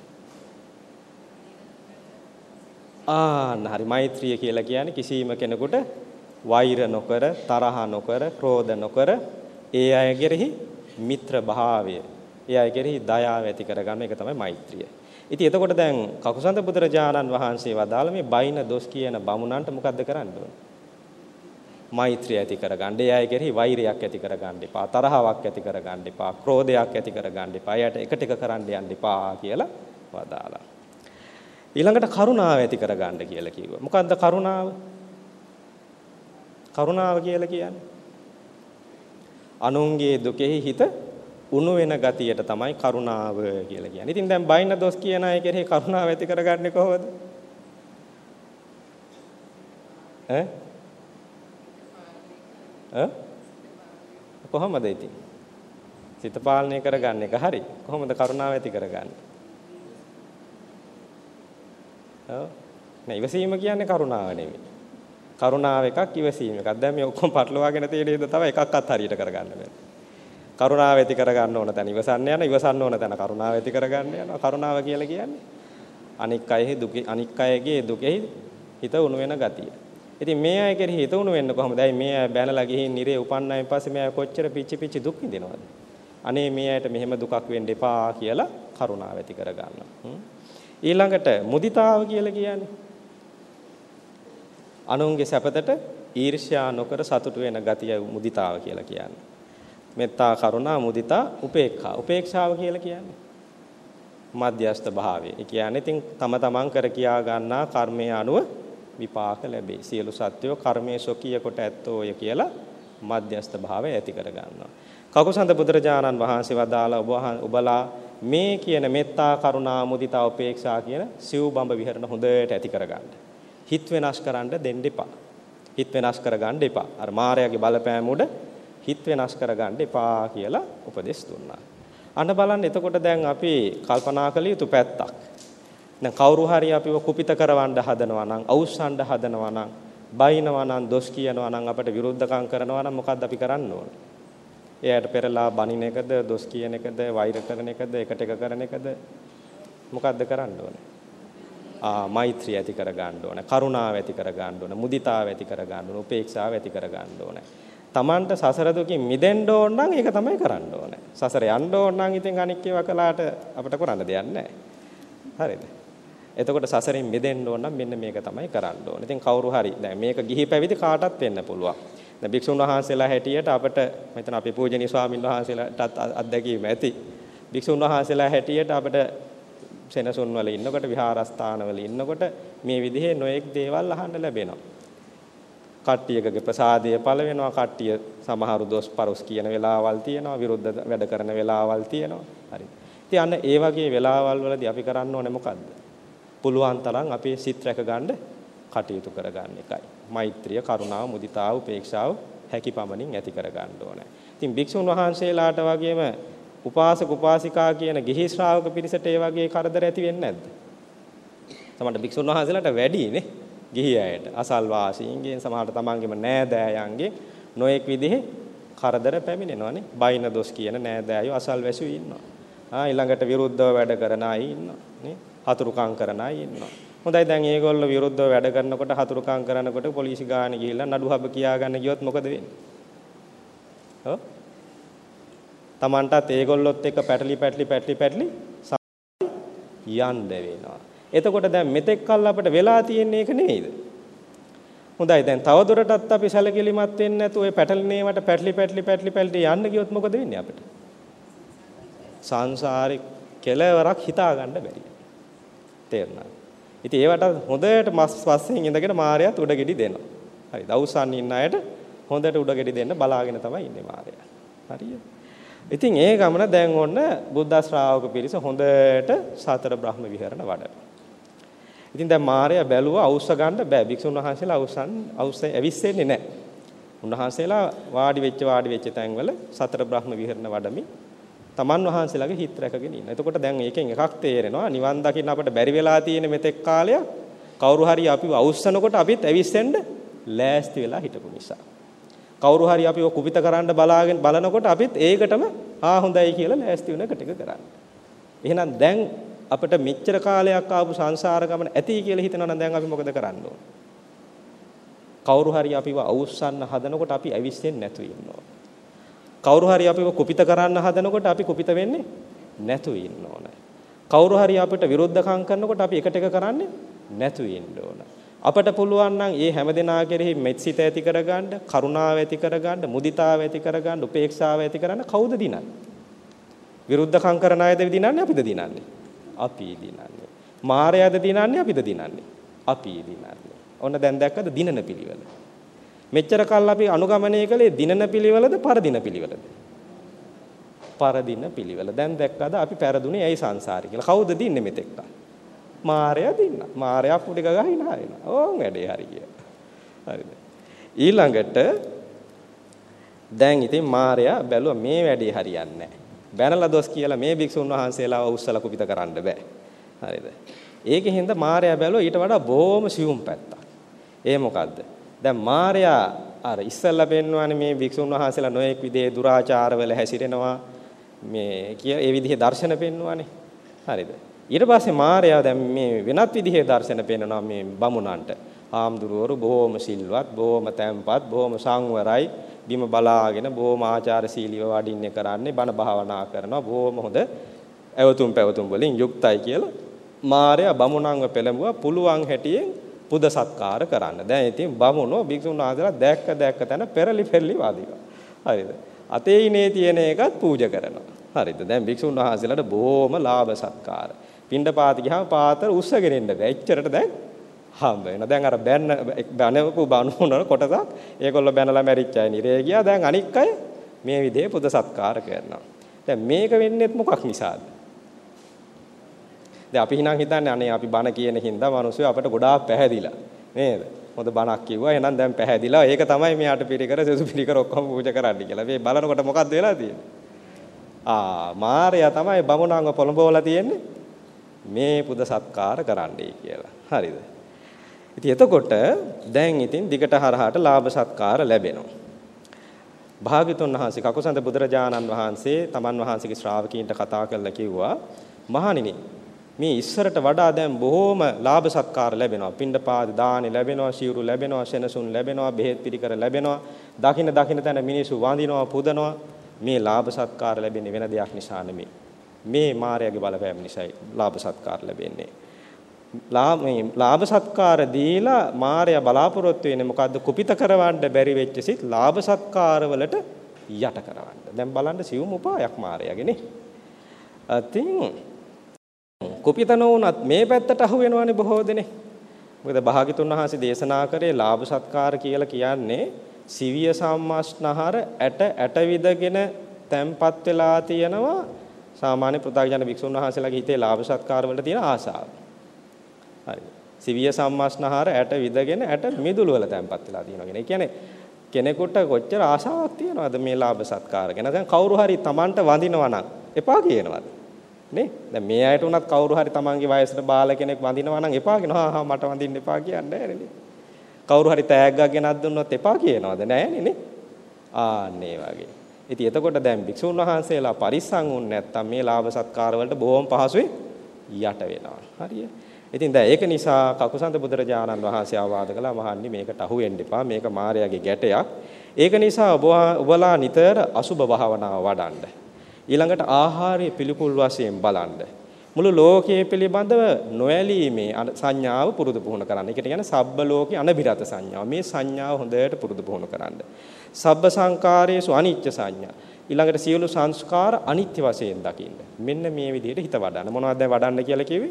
හරි. මෛත්‍රිය කියලා කියන්නේ කිසිම කෙනෙකුට වෛර නොකර, තරහ නොකර, ක්‍රෝධ නොකර ඒ අය කෙරෙහි මිත්‍ර භාවය, ඒ අය කෙරෙහි දයාව ඇති කරගන්න එක තමයි මෛත්‍රිය. ඉතින් එතකොට දැන් කකුසඳ බුදුරජාණන් වහන්සේ වදාළ මේ බයින දොස් කියන බමුණන්ට මොකද්ද කරන්න ඕන? මෛත්‍රිය ඇති කරගන්න. ඒ අය කෙරෙහි වෛරයක් ඇති කරගන්න එපා, තරහාවක් ඇති කරගන්න එපා, ක්‍රෝධයක් ඇති කරගන්න එපා. එයාට එක ටික කරන්න යන්න එපා කියලා වදාලා. ඊළඟට කරුණාව ඇති කරගන්න කියලා කිව්වා. මොකද්ද කරුණාව? කරුණාව කියලා කියන්නේ අනුන්ගේ දුකෙහි හිත උණු වෙන ගතියට තමයි කරුණාව කියලා කියන්නේ. ඉතින් දැන් බයින දොස් කියන අය කෙරෙහි කරුණාව ඇති කරගන්නේ කොහොමද? කොහොමද ඉතින්? සිත පාලනය කරගන්න එක හරි. කොහොමද කරුණාව ඇති කරගන්නේ? නෑ ඉවසීම කියන්නේ කරුණාව නෙමෙයි. කරුණාව එකක් ඉවසීම එකක්. දැන් මේ ඔක්කොම පටලවාගෙන තියෙන ඉඳ තමයි එකක්වත් හරියට කරගන්න බැහැ. කරුණාව ඇති කරගන්න ඕන තැන ඉවසන්න යන, ඉවසන්න ඕන තැන කරුණාව ඇති කරගන්න යනවා. කරුණාව කියලා කියන්නේ අනික් අයගේ දුකෙහි හිත උණු වෙන ගතිය. ඉතින් මේ අය කෙරෙහි හිතුණු වෙන්න කොහොමද? ඇයි මේ අය බැනලා ගිහින් නිරේ උපන්නයින් පස්සේ මේ අය කොච්චර පිච්චි දුක් විඳිනවද? අනේ මේ අයට මෙහෙම දුකක් වෙන්න එපා කියලා කරුණාව ඇති කර ගන්නවා. ඊළඟට මුදිතාව කියලා කියන්නේ අනුන්ගේ සැපතට ඊර්ෂ්‍යා නොකර සතුටු වෙන ගතිය මුදිතාව කියලා කියන්නේ. මෙත්තා කරුණා මුදිතා උපේක්ඛා. උපේක්ෂාව කියලා කියන්නේ මධ්‍යස්ථ භාවය. ඒ කියන්නේ ඉතින් තම තමන් කර කියා ගන්නා කර්මයේ අනුව විපාක ලැබේ. සියලු සත්වෝ කර්මයේ සොකිය කොට ඇත්තෝය කියලා මධ්‍යස්ථ භාවය ඇති කර ගන්නවා. කකුසඳ බුදුරජාණන් වහන්සේ වදාලා ඔබලා මේ කියන මෙත්තා කරුණා මුදිතා උපේක්ෂා කියන සිව් බඹ විහරණ හොඳට ඇති කරගන්න. හිත වෙනස් කරන්න දෙන්න එපා. හිත වෙනස් කරගන්න එපා. අර මායාවේ බලපෑම උඩ හිත වෙනස් කරගන්න එපා කියලා උපදෙස් දුන්නා. අන්න බලන්න එතකොට දැන් අපි කල්පනා කළ යුතු පැත්තක්. දැන් කවුරු හරි අපිව කුපිත කරවන්න හදනවා නම්, අවුස්සන්න හදනවා නම්, බයිනවා නම්, දොස් කියනවා නම්, අපට විරුද්ධකම් කරනවා නම් මොකද්ද අපි කරන්න ඕනේ? එයාට පෙරලා බනින එකද, දොස් කියන එකද, වෛර කරන එකද, එකට එක කරන එකද? මොකද්ද කරන්න ඕනේ? මෛත්‍රිය ඇති කර ගන්න ඕනේ, කරුණාව ඇති කර ගන්න ඕනේ, මුදිතාව ඇති කර ගන්න ඕනේ, උපේක්ෂාව ඇති කර ගන්න ඕනේ. Tamanට සසර දුකින් මිදෙන්න ඕන නම් ඒක තමයි කරන්න ඕනේ. සසර යන්න ඕන නම් ඉතින් අනික් ඒවා කළාට අපිට කරන්න දෙයක් නැහැ. හරිද? එතකොට සසරින් මිදෙන්න ඕන නම් මෙන්න මේක තමයි කරන්න ඕනේ. ඉතින් කවුරු හරි දැන් මේක ගිහි පැවිදි කාටත් වෙන්න පුළුවන්. දැන් භික්ෂුන් වහන්සේලා හැටියට අපිට මෙතන අපේ පූජනීය ස්වාමින් වහන්සේලාටත් අත්දැකීම ඇති. භික්ෂුන් වහන්සේලා හැටියට අපිට සෙනසුන් වල ඉන්නකොට විහාරස්ථාන වල ඉන්නකොට මේ විදිහේ නොඑක් දේවල් අහන්න ලැබෙනවා. කට්ටියකගේ ප්‍රසාදය පළ වෙනවා, කට්ටිය සමහරු දොස් පරොස් කියන වෙලාවල් තියෙනවා, විරුද්ධ වැඩ කරන වෙලාවල් තියෙනවා. හරි. ඉතින් අන්න ඒ වගේ වෙලාවල් වලදී අපි කරන්න ඕනේ මොකද්ද? පුළුවන් තරම් අපේ සිත් රැක ගන්න කටයුතු කර ගන්න එකයි. මෛත්‍රිය, කරුණාව, මුදිතාව, උපේක්ෂාව හැකි පමණින් ඇති කර ගන්න ඕනේ. ඉතින් භික්ෂුන් වහන්සේලාට වගේම උපාසක උපාසිකා කියන ගිහි ශ්‍රාවක පිරිසට ඒ වගේ කරදර ඇති වෙන්නේ නැද්ද? සමහර භික්ෂුන් වහන්සේලාට වැඩිනේ ගිහි අයට. අසල්වාසීන්ගෙන් සමහරට තමන්ගේම නෑදෑයන්ගේ නොඑක් විදිහේ කරදර පැමිණෙනවානේ. බයින දොස් කියන නෑදෑයෝ අසල්වැසියෝ ඉන්නවා. ඊළඟට විරුද්ධව වැඩ කරන අය ඉන්නවා නේ. හතුරුකම් කරන අය ඉන්නවා. හොඳයි දැන් මේගොල්ලෝ විරුද්ධව වැඩ කරනකොට හතුරුකම් කරනකොට පොලිසි ගානේ ගිහිල්ලා නඩු හබ කියාගන්න ගියොත් මොකද වෙන්නේ? ඔව්. තමන්ටත් ඒගොල්ලොත් එක්ක පැටලි යන්න වෙනවා. එතකොට දැන් මෙතෙක් කල් අපිට වෙලා තියෙන්නේ ඒක නෙවෙයිද? හොඳයි දැන් තවදුරටත් අපි සැලකිලිමත් වෙන්නේ නැතු ඔය පැටලනේවට පැටලි යන්න ගියොත් මොකද වෙන්නේ අපිට? සංසාරේ කෙලවරක් හිතා ගන්න බැරි. තේරුණාද? ඉතින් ඒවට හොඳට පස්සෙන් ඉඳගෙන මායයත් උඩගෙඩි දෙනවා. හරි. දවුසන් ඉන්න අයට හොඳට උඩගෙඩි දෙන්න බලාගෙන තමයි ඉන්නේ මායя. හරියද? ඉතින් ඒ ගමන දැන් ඔන්න බුද්ධ ශ්‍රාවක පිරිස හොඳට සතර බ්‍රහ්ම විහරණ වඩනවා. ඉතින් දැන් මායя බැලුවා අවුස්ස ගන්න බෑ. භික්ෂුන් වහන්සේලා අවුස්ස ඇවිස්සෙන්නේ නැහැ. උන්වහන්සේලා වාඩි වෙච්ච තැන්වල සතර බ්‍රහ්ම විහරණ වඩමි තමන් වහන්සේලාගේ හිත රැකගෙන ඉන්න. එතකොට දැන් ඒකෙන් එකක් තේරෙනවා නිවන් දකින්න අපිට බැරි වෙලා තියෙන මෙතෙක් කාලයක් කවුරු හරි අපිව අවුස්සනකොට අපිත් ඇවිස්සෙන්න ලෑස්ති වෙලා හිටපු නිසා. කවුරු හරි අපිව කුපිත කරන්න බලනකොට අපිත් ඒකටම හොඳයි කියලා ලෑස්ති වෙන එක ටික කරන්න. එහෙනම් දැන් අපිට මෙච්චර කාලයක් ආපු සංසාර ගමන ඇති කියලා හිතනවා නම් දැන් අපි මොකද කරන්න ඕන? කවුරු හරි අපිව අවුස්සන්න හදනකොට අපි ඇවිස්සෙන්නේ නැතුව ඉන්න ඕන. කවුරු හරි අපිව කුපිත කරන්න හදනකොට අපි කුපිත වෙන්නේ නැතුව ඉන්න ඕන. කවුරු හරි අපිට විරුද්ධකම් කරනකොට අපි එකට එක කරන්නේ නැතුව ඉන්න ඕන. අපට පුළුවන් නම් මේ හැමදෙනා කෙරෙහි මෙත්සිත ඇති කරගන්න, කරුණාව ඇති කරගන්න, මුදිතාව ඇති කරගන්න, උපේක්ෂාව ඇති කරගන්න කවුද දිනන්නේ? විරුද්ධකම් කරන අයද දිනන්නේ අපිද දිනන්නේ? අපි දිනන්නේ. මායයද දිනන්නේ අපිද දිනන්නේ? අපි දිනන්නේ. ඔන්න දැන් දැක්කද දිනන පිළිවෙල. මෙච්චර කල් අපි අනුගමනය කළේ දිනන පිළිවෙලද පරදින පිළිවෙලද? පරදින පිළිවෙල. දැන් දැක්කද අපි පෙරදුනේ ඇයි සංසාරේ කියලා. කවුද දින්නේ මෙතෙක්? මායя දින්න. මායя කුඩි ගගා හිනා වෙනවා. ඕන් වැඩේ හරි කියලා. හරිද? ඊළඟට දැන් ඉතින් මායя බැලුවා මේ වැඩේ හරියන්නේ නැහැ. බැනලා දොස් කියලා මේ භික්ෂුන් වහන්සේලාව උස්සලා කුපිත කරන්න බෑ. හරිද? ඒකෙන් මායя බැලුවා ඊට වඩා බොහොම සියුම් පැත්තක්. ඒ මොකද්ද? දැන් මායя අර ඉස්සල්ලා පෙන්වන්නේ මේ භික්ෂුන් වහන්සේලා නොඑක් විදිහේ දුරාචාරවල හැසිරෙනවා මේ කිය ඒ විදිහේ දර්ශන පෙන්වන්නේ. හරිද? ඊට පස්සේ මායя දැන් මේ වෙනත් විදිහේ දර්ශන පෙන්වනවා මේ බමුණන්ට. ආම්දුරවරු බොහොම සිල්වත්, බොහොම තැම්පත්, බොහොම සංවරයි, බිම බලාගෙන බොහොම ආචාරශීලීව වඩින්නේ කරන්නේ, බණ භාවනා කරනවා, බොහොම හොඳ ඇවතුම් පැවතුම් වලින් යුක්තයි කියලා මාර්යා බමුණන්ව පෙළඹුවා පුළුවන් හැටියෙන් පුද සත්කාර කරන්න. දැන් ඉතින් බමුණෝ භික්ෂුන් වහන්සේලා දැක්ක තැන පෙරලි වදිනවා. හරිද? අතේ ඉනේ තියෙන එකත් පූජා කරනවා. හරිද? දැන් භික්ෂුන් වහන්සේලාට බොහොම ලාභ සත්කාර. පිණ්ඩපාත ගියාම පාතර උස්සගෙන ඉන්න බෑ. එච්චරට දැන් හම්බ වෙනවා. දැන් අර බැනවපු බණුන කොටසක් ඒගොල්ලෝ බැනලා මැරිච්ච අය නිරේ ගියා. දැන් අනික් අය මේ විදිහේ පුද සත්කාර කරනවා. දැන් මේක වෙන්නේ මොකක් නිසාද? දැන් අපි හිනම් හිතන්නේ අනේ අපි බණ කියන හින්දා මිනිස්සු අපට ගොඩාක් පැහැදිලා නේද? හොඳ බණක් කිව්වා. එහෙනම් දැන් පැහැදිලා. ඒක තමයි මෙයාට පිළිකර සෙසු පිළිකර ඔක්කොම පූජා කරන්න කියලා. මේ බලනකොට මොකක්ද වෙලා තියෙන්නේ? මාරයා තමයි බමුණන්ව පොළඹවලා තියෙන්නේ. මේ පුද සත්කාර කරන්නයි කියලා. හරිද? ඉතින් එතකොට දැන් ඉතින් දිගට හරහාට ලාභ සත්කාර ලැබෙනවා. භාග්‍යතුන් වහන්සේ කකුසඳ බුදුරජාණන් වහන්සේ තමන් වහන්සේගේ ශ්‍රාවකීන්ට කතා කරලා කිව්වා මහණෙනි මේ ඉස්සරට වඩා දැන් බොහෝම ලාභ සත්කාර ලැබෙනවා. පිණ්ඩපාත දානි ලැබෙනවා, සිවුරු ලැබෙනවා, සෙනසුන් ලැබෙනවා, බෙහෙත් පිළිකර ලැබෙනවා. දකින්න තැන මිනිස්සු වඳිනවා, පුදනවා. මේ ලාභ සත්කාර ලැබෙන්නේ වෙන දෙයක් නිසා නෙමෙයි. මේ මායාවේ බලපෑම නිසායි ලාභ සත්කාර ලැබෙන්නේ. ලාභ සත්කාර දීලා මායя බලාපොරොත්තු වෙන්නේ මොකද්ද? කුපිත කරවන්න බැරි වෙච්ච සිත් ලාභ සත්කාර වලට යට කරවන්න. දැන් බලන්න සිවුම් උපායක් මායяගේ නේ. අතින් කුපිත නොවුනත් මේ පැත්තට අහු වෙනවනේ බොහෝ දෙනෙක්. මොකද භාග්‍යතුන් වහන්සේ දේශනා කරේ ලාභ සත්කාර කියලා කියන්නේ සිවිය සම්මස්නහර ඇට විදගෙන තැම්පත් වෙලා තියෙනවා සාමාන්‍ය පෘථග්ජන භික්ෂුන් වහන්සේලාගේ හිතේ ලාභ සත්කාර වලට තියෙන ආසාව. හරි. සිවිය සම්මස්නහර ඇට විදගෙන ඇට මිදුළු වල තැම්පත් වෙලා තියෙනවා කියන. ඒ කියන්නේ කෙනෙකුට කොච්චර ආසාවක් තියෙනවද මේ ලාභ සත්කාර ගැන? දැන් කවුරු හරි Tamanට වඳිනවා නම් එපා කියනවද? නේ? දැන් මේ අයට උනත් කවුරු හරි Tamanගේ වයසට බාල කෙනෙක් වඳිනවා නම් එපා කියනවා. හා මට වඳින්න එපා කියන්නේ නැහැ නේ. කවුරු හරි තෑග්ගක් ගෙනත් දුන්නොත් එපා කියනවද? නැහැ නේ. ආන්නේ වගේ. ඉතින් එතකොට දැන් භික්ෂුන් වහන්සේලා පරිස්සම් වුනේ නැත්තම් මේ ලාභ සත්කාර වලට බොහොම පහසුවෙන් යට වෙනවා. හරිය. ඉතින් දැන් ඒක නිසා කකුසඳ බුදුරජාණන් වහන්සේ ආවාද කළා මහන්නි මේකට අහු වෙන්න එපා. මේක මායාවේ ගැටයක්. ඒක නිසා ඔබලා නිතර අසුබ භාවනාව වඩන්න. ඊළඟට ආහාරය පිළිකුල් වශයෙන් බලන්න. මුළු ලෝකයේ පිළිබඳව නොඇලීමේ සංඥාව පුරුදු පුහුණු කරන්න. ඒකට කියන්නේ සබ්බ ලෝකේ අනබිරත සංඥාව. මේ සංඥාව හොඳට පුරුදු පුහුණු කරන්න. සබ්බ සංකාරයේසු අනිච්ච සංඥා. ඊළඟට සියලු සංස්කාර අනිත්‍ය වශයෙන් දකින්න. මෙන්න මේ විදිහට හිත වඩන්න. මොනවද දැන් වඩන්න කියලා කිව්වේ?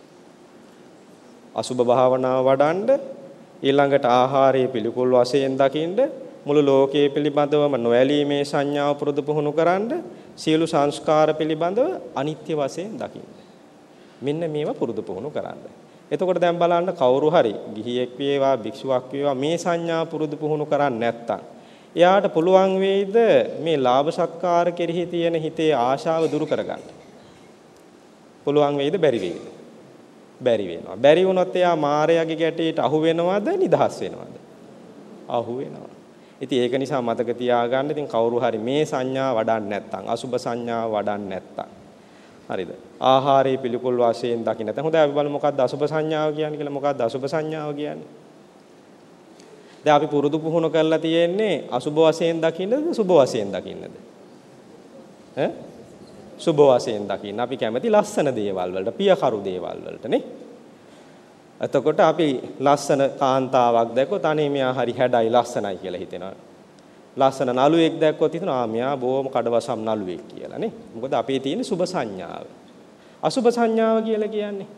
අසුබ භාවනාව වඩන්න, ඊළඟට ආහාරයේ පිළිකුල් වශයෙන් දකින්න, මුළු ලෝකයේ පිළිබඳවම නොඇලීමේ සංඥාව පුරුදු පුහුණු කරන්න, සියලු සංස්කාර පිළිබඳව අනිත්‍ය වශයෙන් දකින්න. මෙන්න මේවා පුරුදු පුහුණු කරන්න. එතකොට දැන් බලන්න කවුරු හරි ගිහියෙක් වේවා භික්ෂුවක් වේවා මේ සංඥා පුරුදු පුහුණු කරන්නේ නැත්තම් එයාට පුළුවන් වෙයිද මේ ලාභ සත්කාර කෙරෙහි තියෙන හිතේ ආශාව දුරු කරගන්න? පුළුවන් වෙයිද බැරි වෙයිද? බැරි වෙනවා. බැරි වුණොත් එයා මායාවේ ගැටේට අහු වෙනවද නිදහස් වෙනවද? අහු වෙනවා. ඉතින් ඒක නිසා මතක තියාගන්න ඉතින් කවුරු හරි මේ සංඥා වඩන්නේ නැත්තම් අසුබ සංඥා වඩන්නේ නැත්තම් හරිද? ආහාරයේ පිළිකුල් වශයෙන් දකින්න නැත්නම් හොඳයි අපි බලමු මොකක්ද අසුබ සංඥාව කියන්නේ කියලා. මොකක්ද අසුබ සංඥාව කියන්නේ? දැන් අපි පුරුදු පුහුණු කරලා තියෙන්නේ අසුබ වශයෙන් දකින්නද සුබ වශයෙන් දකින්නද? ඈ? සුබ වශයෙන් දකින්න. අපි කැමති ලස්සන දේවල් වලට, පියකරු දේවල් වලට නේ. එතකොට අපි ලස්සන කාන්තාවක් දැක්කොත් අනේ මෙයා හරි හැඩයි ලස්සනයි කියලා හිතෙනවා. ලස්සන නළුවෙක් දැක්කොත් හිතනවා මෙයා බොහොම කඩවසම් නළුවෙක් කියලා නේ. මොකද අපේ තියෙන සුබ සංඥාව. අසුබ සංඥාව කියලා කියන්නේ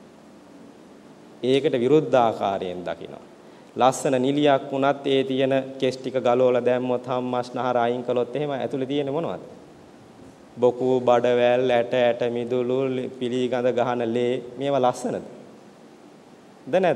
ඒකට විරුද්ධාකාරයෙන් දකිනවා. ලස්සන නිලියක් වුණත් ඒ තියෙන කෙස් ටික ගලවලා දැම්මොත් හම්මස්නහර අයින් කළොත් එහෙම ඇතුලේ තියෙන්නේ මොනවද? බොකු බඩවැල් ඇට මිදුළු පිළිගඳ ගහන ලේ මේවා ලස්සනද? ද නැද්ද?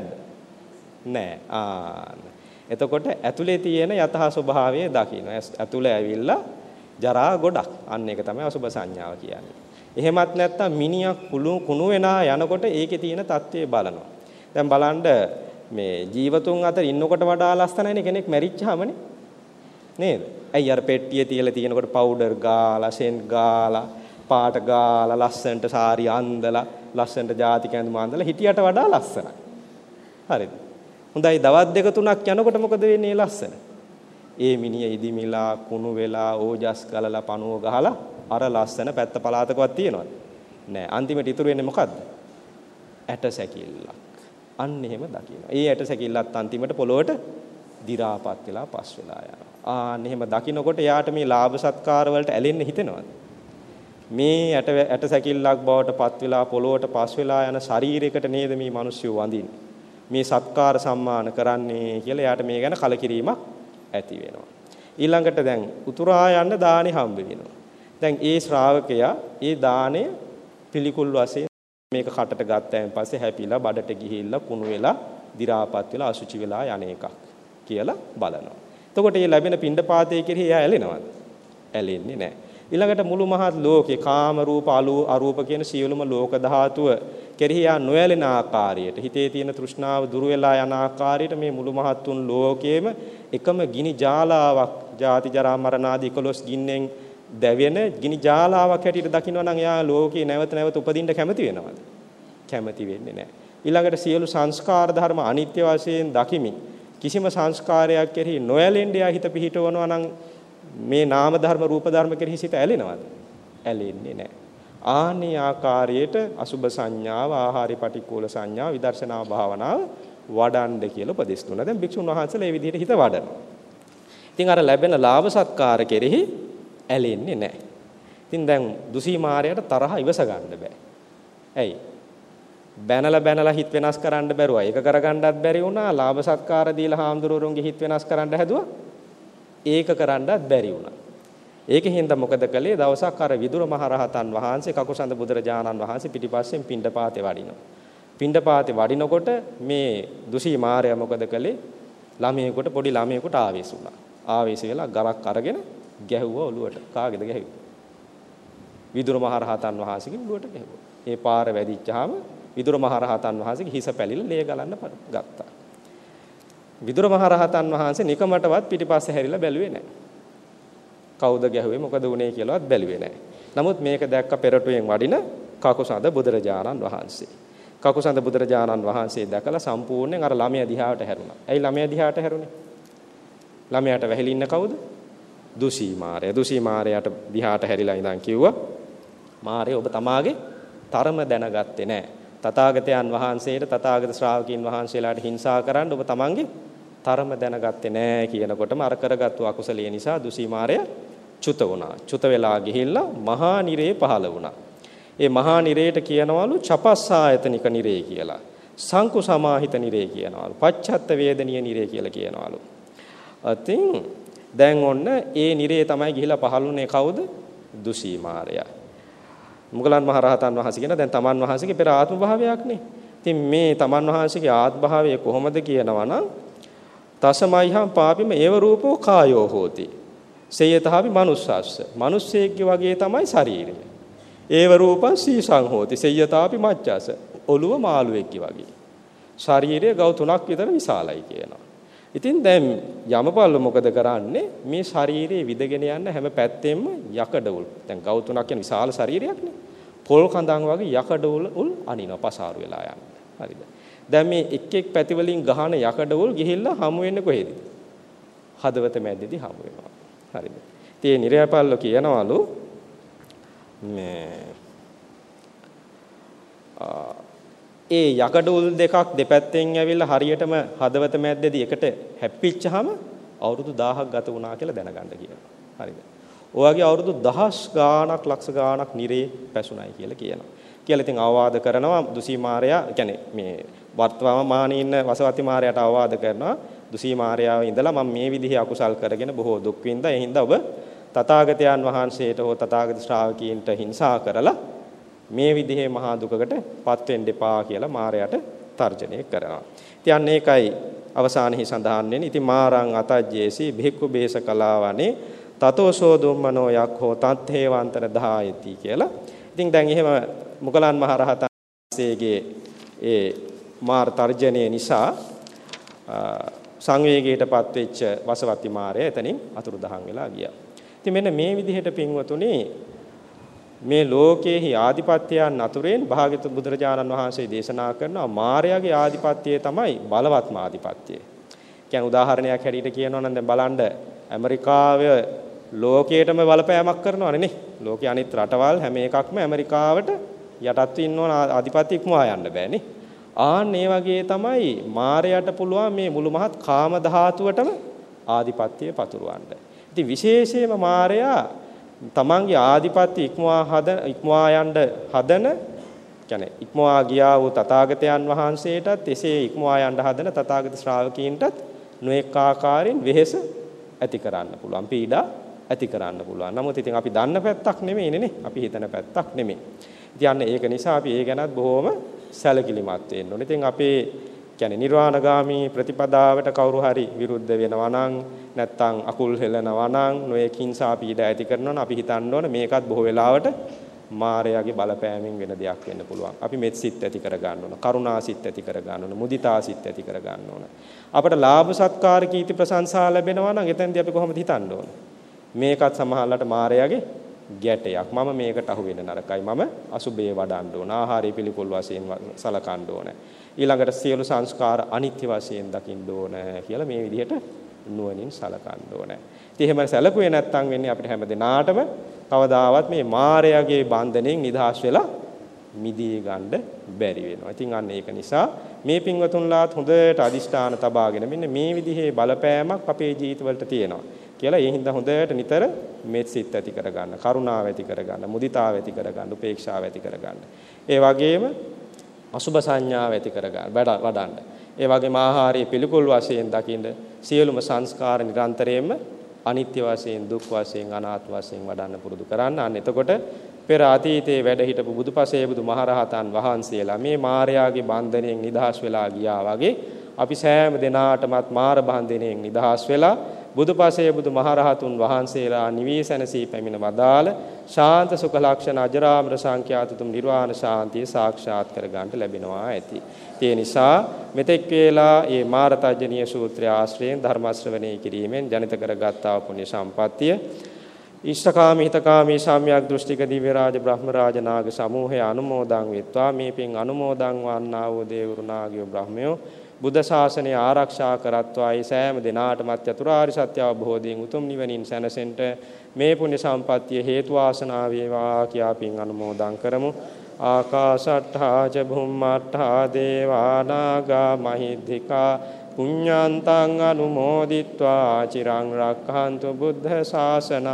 නෑ. එතකොට ඇතුලේ තියෙන යථා ස්වභාවය දකින්න. ඇතුලේ ඇවිල්ලා ජරා ගොඩක්. අන්න ඒක තමයි අසුබ සංඥාව කියන්නේ. එහෙමත් නැත්තම් මිනිහක් කුණු වෙනා යනකොට ඒකේ තියෙන தත්ත්වය බලනවා. දැන් බලන්න මේ ජීවතුන් අතර ඉන්නකොට වඩා ලස්සනයිනේ කෙනෙක් මැරිච්චාමනේ. නේද? ඇයි අර පෙට්ටියේ තියලා තියෙනකොට පවුඩර් ගාලා, සෙන්ට් ගාලා, පාට ගාලා, ලස්සනට සාරි අන්දලා, ලස්සනට ජාති කැඳුම අන්දලා හිටියට වඩා ලස්සනයි. හරිද? හොඳයි දවස් දෙක තුනක් යනකොට මොකද වෙන්නේ ලස්සන? ඒ මිනිහ ඉදිමිලා කුණු වෙලා ඕජස් ගලලා පණුව ගහලා අර ලස්සන පැත්ත පලාතකවත් තියනවද? නෑ. අන්තිමට ඉතුරු වෙන්නේ මොකද්ද? ඇට සැකිල්ලක්. අන්න එහෙම දකින්න. ඒ ඇට සැකිල්ලත් අන්තිමට පොළොවට දි รา පත් වෙලා පස් වෙලා යනවා. ආන්න එහෙම දකින්නකොට යාට මේ ලාභ සත්කාර වලට ඇලෙන්න හිතෙනවද? මේ ඇට සැකිල්ලක් බවට පත් වෙලා පොළොවට පස් වෙලා යන ශරීරයකට නේද මේ මිනිස්සු වඳින්නේ. මේ සත්කාර සම්මාන කරන්නේ කියලා යාට මේ ගැන කලකිරීමක් ඇති වෙනවා. ඊළඟට දැන් උතුරා යන්න දානි හම්බ වෙනවා. දැන් ඒ ශ්‍රාවකයා ඒ දාණය පිළිකුල් වශයෙන් මේක කටට ගත්තයින් පස්සේ හැපිලා බඩට ගිහිල්ලා කුණු වෙලා දි รา පත් වෙලා අසුචි වෙලා යන එකක් කියලා බලනවා. එතකොට මේ ලැබෙන පිණ්ඩපාතයේ කෙරෙහි එයා ඇලෙනවද? ඇලෙන්නේ නැහැ. ඊළඟට මුළු මහත් ලෝකේ කාම රූප අරූප කියන සියලුම ලෝක ධාතුව කෙරෙහි යා නොඇලෙන ආකාරයට හිතේ තියෙන තෘෂ්ණාව දුරු වෙලා යන ආකාරයට මේ මුළු මහත් තුන් ලෝකයේම එකම ගිනි ජාලාවක් ජාති ජරා මරණ ආදී 11 ගින්නෙන් දැවෙන ගිනි ජාලාවක් හැටියට දකිනවා නම් එයා ලෝකේ නැවත නැවත උපදින්න කැමති වෙනවද? කැමති වෙන්නේ නැහැ. ඊළඟට සියලු සංස්කාර ධර්ම අනිත්‍ය වශයෙන් දකිමි. කිසිම සංස්කාරයක් කෙරෙහි නොඇලෙන්න එයා හිත පිහිටවනවා නම් මේ නාම ධර්ම රූප ධර්ම කෙරෙහි සිත ඇලෙනවද? ඇලෙන්නේ නැහැ. ආනි ආකාරයට අසුබ සංඥාව, ආහාරي පටික්කුල සංඥාව, විදර්ශනා භාවනාව වඩන්න කියලා උපදෙස් දුන්නා. දැන් භික්ෂුන් වහන්සේලා මේ විදිහට හිත වඩනවා. ඉතින් අර ලැබෙන ලාභ සත්කාර කෙරෙහි ඇලෙන්නේ නැහැ. ඉතින් දැන් දුසී මාරයට තරහ ඉවස ගන්න බෑ. ඇයි? බැනලා හිත වෙනස් කරන්න බැරුවා. ඒක කරගන්නත් බැරි වුණා. ලාභ සත්කාර දීලා හාමුදුරුවෝන්ගේ හිත වෙනස් කරන්න හැදුවා. ඒක කරන්නත් බැරි වුණා. ඒකෙන්ද මොකද කළේ? දවසක් අර විදුර මහරහතන් වහන්සේ කකුසඳ බුදුරජාණන් වහන්සේ පිටිපස්සෙන් පිණ්ඩපාතේ වඩිනවා. පිණ්ඩපාතේ වඩිනකොට මේ දුසී මාරයා මොකද කළේ? ළමයෙකුට පොඩි ළමයෙකුට ආවේශ වුණා. ආවේශ වෙලා ගලක් අරගෙන ගැහුවා ඔළුවට. කාගේද ගැහුවේ? විදුර මහරහතන් වහන්සේගේ ඔළුවට ගැහුවා. ඒ පාර වැදිච්චාම විදුර මහරහතන් වහන්සේගේ හිස පැලිලා ලේ ගලන්න ගත්තා. විදුර මහරහතන් වහන්සේ නිකමටවත් පිටිපස්සේ හැරිලා බැලුවේ නැහැ. කවුද ගැහුවේ මොකද වුනේ කියලාවත් බැලුවේ නැහැ. නමුත් මේක දැක්ක පෙරටුවෙන් වඩින කකුසඳ බුදුරජාණන් වහන්සේ. කකුසඳ බුදුරජාණන් වහන්සේ දැකලා සම්පූර්ණයෙන් අර ළමයා දිහාට හැරුණා. ඇයි ළමයා දිහාට හැරුණේ? ළමයාට වැහිලා ඉන්න කවුද? දුසී මාරයා. දුසී මාරයාට දිහාට හැරිලා ඉඳන් කිව්වා මාරයා ඔබ තමාගේ තරම දැනගත්තේ නැහැ. තථාගතයන් වහන්සේට තථාගත ශ්‍රාවකීන් වහන්සේලාට හිංසා කරන්න ඔබ තමන්ගේ තරම දැනගත්තේ නැහැ කියනකොටම අර කරගත්තු අකුසලයේ නිසා දුසී මාරයා චුත වුණා. චුත වෙලා ගිහිල්ලා මහා නිරේ පහළ වුණා. ඒ මහා නිරේට කියනවලු චපස්සායතනික නිරේ කියලා. සංකු සමාහිත නිරේ කියනවලු. පච්චත්ත වේදනීය නිරේ කියලා කියනවලු. අතින් දැන් ඔන්න ඒ නිරේ තමයි ගිහිලා පහළුනේ කවුද? දුසී මාරයා. මුගලන් මහරහතන් වහන්සේ කියන දැන් තමන් වහන්සේගේ පෙර ආත්ම භාවයක්නේ. ඉතින් මේ තමන් වහන්සේගේ ආත්ම භාවය කොහොමද කියනවා නම් තසමයිහම් පාපිම ඒව රූපෝ කායෝ හෝති. සේයතහවි මනුස්සස්ස. මිනිස්සෙක්ගේ වගේ තමයි ශරීරය. ඒව රූපං සීසං හෝති. සේයතාපි මච්චස. ඔළුව මාළුවෙක්ගේ වගේ. ශරීරය ගව් 3ක් විතර විශාලයි කියනවා. ඉතින් දැන් යමපල්ල මොකද කරන්නේ? මේ ශරීරයේ විදගෙන යන හැම පැත්තෙම යකඩ උල්. දැන් ගව් 3ක් කියන විශාල ශරීරයක්නේ. පොල් කඳන් වගේ යකඩ උල් අනිනවා පසාරු වෙලා යන. හරිද? දැන් මේ එක් පැති වලින් ගහන යකඩ උල් ගිහිල්ලා හමු වෙන්නේ කොහෙද? හදවත මැද්දේදී හමු වෙනවා. හරිද? ඉතින් නිරයපල්ල කියනවලු මේ ඒ යකඩ උල් දෙකක් දෙපැත්තෙන් ඇවිල්ලා හරියටම හදවත මැද්දේදී එකට හැප්පිච්චාම අවුරුදු 1000ක් ගත වුණා කියලා දැනගන්න කියනවා. හරිද? ඔය වගේ අවුරුදු දහස් ගාණක් ලක්ෂ ගාණක් නිරේ පැසුණයි කියලා කියනවා. කියලා ඉතින් අවවාද කරනවා දුසී මාරයා, කියන්නේ මේ වර්තමානයේ ඉන්න වසවති මාරයාට අවවාද කරනවා දුසී මාරයාව ඉඳලා මම මේ විදිහේ අකුසල් කරගෙන බොහෝ දුක් විඳා. ඒ හින්දා ඔබ තථාගතයන් වහන්සේට හෝ තථාගත ශ්‍රාවකීන්ට හිංසා කරලා මේ විදිහේ මහා දුකකට පත් වෙන්න එපා කියලා මාරයාට තර්ජනය කරනවා. ඉතින් අන්න ඒකයි අවසානයේ සඳහන් වෙන්නේ. ඉතින් මාරං අතජ්ජේසි භික්ඛු බේස කලාවනේ තතෝසෝ දුම්මනෝ යක්ඛෝ තත්ථේවන්තර දායති කියලා. ඉතින් දැන් එහෙම මුගලන් මහරහතන් වහන්සේගේ ඒ මාර තර්ජනයේ නිසා සංවේගයටපත් වෙච්ච වසවති මාරය එතනින් අතුරුදහන් වෙලා ගියා. ඉතින් මෙන්න මේ විදිහට පින්වතුනි මේ ලෝකයේහි ආධිපත්‍යයන් අතුරෙන් භාග්‍යවතුන් බුදුරජාණන් වහන්සේ දේශනා කරනවා මායාවේ ආධිපත්‍යය තමයි බලවත්ම ආධිපත්‍යය. කියන්නේ උදාහරණයක් හැටියට කියනවා නම් දැන් බලන්න ඇමරිකාව ලෝකයේටම බලපෑමක් කරනවානේ නේ. ලෝකයේ අනිත් රටවල් හැම එකක්ම ඇමරිකාවට යටත් වෙන්න ආධිපත්‍ය ඉක්මවා යන්න බෑනේ. ආන් මේ වගේ තමයි මායයට පුළුවන් මේ මුළු මහත් කාම ධාතුවටම ආධිපත්‍යය පතුරවන්න. ඉතින් විශේෂයෙන්ම මායයා තමන්ගේ ආධිපත්‍ය ඉක්මවා යන්න හදන කියන්නේ ඉක්මවා ගියා වූ තථාගතයන් වහන්සේටත් එසේ ඉක්මවා යන්න හදන තථාගත ශ්‍රාවකීන්ටත් නොඑක ආකාරයෙන් වෙහෙස ඇති කරන්න පුළුවන් පීඩා ඇති කරන්න පුළුවන්. නමුත් ඉතින් අපි දන්න පැත්තක් නෙමෙයිනේ නේ. අපි හිතන පැත්තක් නෙමෙයි. ඉතින් ඒක නිසා අපි ඒ ගැනත් බොහොම සැලකිලිමත් වෙන්න ඕනේ. ඉතින් අපේ කියන්නේ නිර්වාණගාමී ප්‍රතිපදාවට කවුරු හරි විරුද්ධ වෙනවා නම් නැත්තම් අකුල් හෙලනවා නම් නොයේ කිංසා පීඩා ඇති කරනවා නම් අපි හිතන්න ඕනේ මේකත් බොහෝ වෙලාවට මායාවේ බලපෑමෙන් වෙන දෙයක් වෙන්න පුළුවන්. අපි මෙත් සිත් ඇති කර ගන්න ඕන, කරුණා සිත් ඇති කර ගන්න ඕන, මුදිතා සිත් ඇති කර ගන්න ඕන. අපට ලාභ සත්කාර කීර්ති ප්‍රශංසා ලැබෙනවා නම් එතෙන්දී අපි කොහොමද හිතන්න ඕන? මේකත් සමහරවිට මායාවේ ගැටයක්. මම මේකට අහු වෙන නරකයි. මම අසුබේ වඩන්න ඕන. ආහාරය පිළිකුල් වශයෙන් සලකන්න ඕන. ඊළඟට සියලු සංස්කාර අනිත්‍ය වශයෙන් දකින්න ඕන කියලා මේ විදිහට නුවණින් සලකන්න ඕන. ඉතින් එහෙම සැලකුවේ නැත්නම් වෙන්නේ අපිට හැම දිනාටම කවදාවත් මේ මායාවේ බන්ධනෙන් නිදහස් වෙලා මිදී ගන්න බැරි වෙනවා. ඉතින් අන්න ඒක නිසා මේ පින්වතුන්ලාත් හොඳට අදිෂ්ඨාන තබාගෙන මෙන්න මේ විදිහේ බලපෑමක් අපේ ජීවිතවලට තියෙනවා කියලා ඒ හින්දා හොඳට නිතර මෙත් සිත් ඇති කරගන්න, කරුණාව ඇති කරගන්න, මුදිතාව ඇති කරගන්න, උපේක්ෂාව ඇති කරගන්න. ඒ වගේම අසුභ සංඥාව ඇති කරගන්න වඩන්න. ඒ වගේම ආහාරයේ පිළිකුල් වශයෙන් දකින්න සියලුම සංස්කාර නිරන්තරයෙන්ම අනිත්‍ය වශයෙන්, දුක් වශයෙන්, අනාත්ම වශයෙන් වඩන්න පුරුදු කරන්න. අන්න එතකොට පෙර අතීතයේ වැඩ හිටපු බුදුපසේ බුදුමහරහතන් වහන්සේලා මේ මායාවේ බන්ධනයෙන් නිදහස් වෙලා ගියා වගේ අපි සෑම දිනාටමත් මාර බන්ධනයෙන් නිදහස් වෙලා බුදුපසේ බුදුමහරහතුන් වහන්සේලා නිවීසනසී පැමිණ වදාළ ශාන්ත සුඛ ලක්ෂණ අජරාමර සංඛ්‍යාතතුම් නිර්වාණ ශාන්තිය සාක්ෂාත් කර ගන්නට ලැබෙනවා ඇති. ඒ නිසා මෙතෙක් වේලා මේ මාරතජ්ජනීය සූත්‍රය ආශ්‍රයෙන් ධර්ම ශ්‍රවණය කිරීමෙන් ජනිත කරගත්තා පුණ්‍ය සම්පත්තිය ඉෂ්ඨකාමී හිතකාමී සම්‍යක් දෘෂ්ටික දිව්‍ය රාජ බ්‍රහ්ම රාජ නාග සමූහය අනුමෝදන් වෙත්වා මේ පින් අනුමෝදන් වන්නා වූ දේවරු නාගයෝ බ්‍රහ්මයෝ බුද්ධ ශාසනය ආරක්ෂා කරත්වා ඒ සෑම දිනාටමත් චතුරාර්ය සත්‍ය අවබෝධයෙන් උතුම් නිවනින් සැනසෙන්නට මේ පුණ්‍ය සම්පත්තිය හේතු වාසනා වේවා කියා පින් අනුමෝදන් කරමු. ආකාශට්ඨා ච භුම්මට්ඨා දේවා නාග මහිද්దికා පුඤ්ඤාන්තං අනුමෝදිත්වා චිරං රක්ඛන්තු බුද්ධ ශාසනං.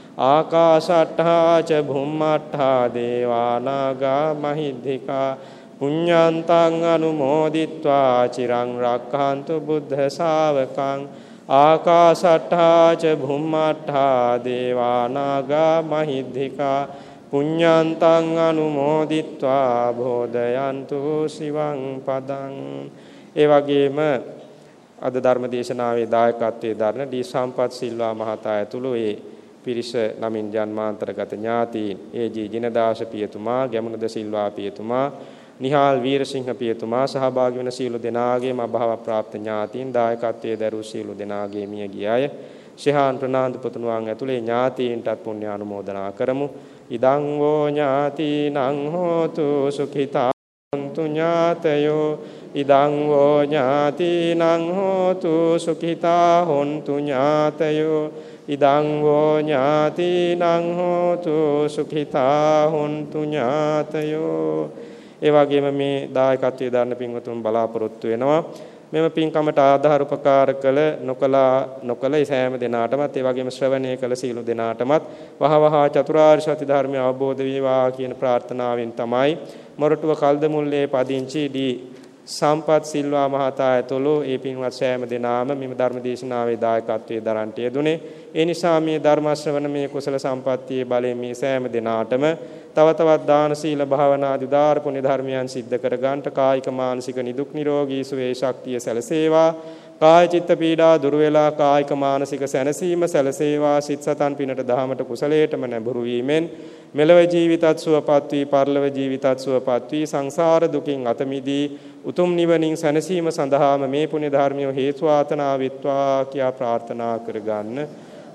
ආකාශට්ඨා ච භුම්මට්ඨා දේවා නාග මහිද්దికා පුඤ්ඤාන්තං අනුමෝදිත්වා චිරං රක්ඛන්තු බුද්ධ ශාවකං. ආකාශට්ඨා ච භුම්මට්ඨා දේවා නාග මහිද්దికා පුඤ්ඤාන්තං අනුමෝදිත්වා බෝධයන්තු සිවං පදං. ඒ වගේම අද ධර්ම දේශනාවේ දායකත්වයේ දරන ඩී සම්පත් සිල්වා මහතා ඇතුළු ඒ පිරිස නමින් ජන්මාන්තරගත ඥාතීන් ඒ.ජී. ජිනදාස පියතුමා, ගැමුණුද සිල්වා පියතුමා, නිහාල් වීරසිංහ පියතුමා සහභාගී වන සීල දෙනාගේම අභාව ප්‍රාප්ත ඥාතීන් දායකත්වයේ දරූ සීල දෙනාගේ මිය ගිය අය ශිහාන් ප්‍රනාන්දු පුතුණුවන් ඇතුළේ ඥාතීන්ටත් පුණ්‍ය අනුමෝදනා කරමු. ඉදං වෝ ඥාතිනං හෝතු සුඛිතා හොන්තු ඥාතයෝ. ඉදං වෝ ඥාතිනං හෝතු සුඛිතා හොන්තු ඥාතයෝ. ඉදං වෝ ඥාතිනං හෝතු සුඛිතා හොන්තු ඥාතයෝ. ඒ වගේම මේ දායකත්වයේ දරන පින්වතුන් බලාපොරොත්තු වෙනවා මෙම පින්කමට ආධාර උපකාර කළ නොකල සෑම දිනාටමත් ඒ වගේම ශ්‍රවණය කළ සීල දිනාටමත් වහවහ චතුරාර්ය සත්‍ය ධර්මය අවබෝධ වේවා කියන ප්‍රාර්ථනාවෙන් තමයි මොරටුව කල්දමුල්ලේ පදිංචි ඩී සම්පත් සිල්වා මහතා ඇතුළු ඒ පින්වත් සෑම දිනාම මෙම ධර්ම දේශනාවේ දායකත්වයේ දරන්ට යෙදුනේ. ඒ නිසා මේ ධර්ම ශ්‍රවණ මේ කුසල සම්පත්තියේ බලයෙන් මේ සෑම දිනාටම තව තවත් දාන සීල භාවනා ආදී උදාාර පුණ්‍ය ධර්මයන් සිද්ධ කර ගන්නට කායික මානසික නිදුක් නිරෝගී සුවේ ශක්තිය සැලසේවා. කාය චිත්ත පීඩා දුර වේලා කායික මානසික සැනසීම සැලසේවා. සිත සතන් පිනට දහමට කුසලයටම නැඹුරු වීමෙන් මෙලව ජීවිතත් සුවපත් වී පරලොව ජීවිතත් සුවපත් වී සංසාර දුකින් අත මිදී උතුම් නිවනින් සැනසීම සඳහාම මේ පුණ්‍ය ධර්මිය හේතු වාසනා වෙත්වා කියා ප්‍රාර්ථනා කරගන්න.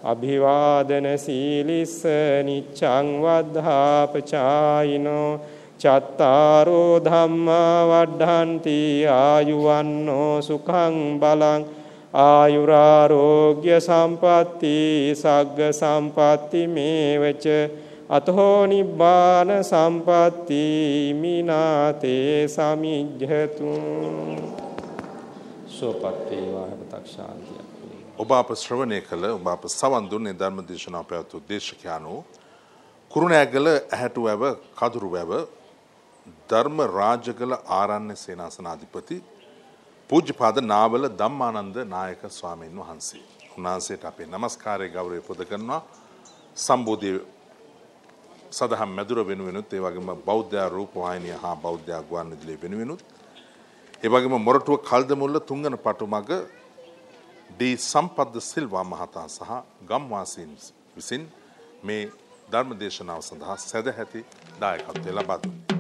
අභිවාදන සීලිස්ස නිච්ඡං වද්ධාපචායිනෝ චත්තාරෝ ධම්මා වඩ්ඩන්ති ආයුවන්නෝ සුඛං බලං ආයුරාෝග්‍ය සම්පatti සග්ග සම්පatti මේවච අතෝ නිබ්බාන සම්පatti මිනාතේ සමිජ්ජතු සෝපත්තේ වාහපතක් ශාන්තිය. ඔබ අප ශ්‍රවණය කළ ඔබ අප සවන් දුන්නේ ධර්ම දේශනාව පැවැත්වූ දේශකයාණෝ කුරුණෑගල ඇහැටුවැව කදුරුවැව ධර්ම රාජගල ආරණ්‍ය සේනාසනාධිපති පූජ්‍යපාද නාවල ධම්මානන්ද නායක ස්වාමීන් වහන්සේ. උන්වහන්සේට අපේ නමස්කාරය ගෞරවය පුද කරනවා. සම්බෝධිය සදහම් මැදුර වෙනුවෙනුත් ඒ වගේම බෞද්ධ රූපවාහිනිය හා බෞද්ධ ගුවන්විදුලිය වෙනුවෙනුත් ඒ වගේම මොරටුව කල්දමුල්ල තුංගන පටුමග ඩී සම්පද්ද සිල්වා මහතා සහ ගම්වාසීන් විසින් මේ ධර්ම දේශනාව සඳහා සැදැහැති දායකත්වය ලබා දුන්නා.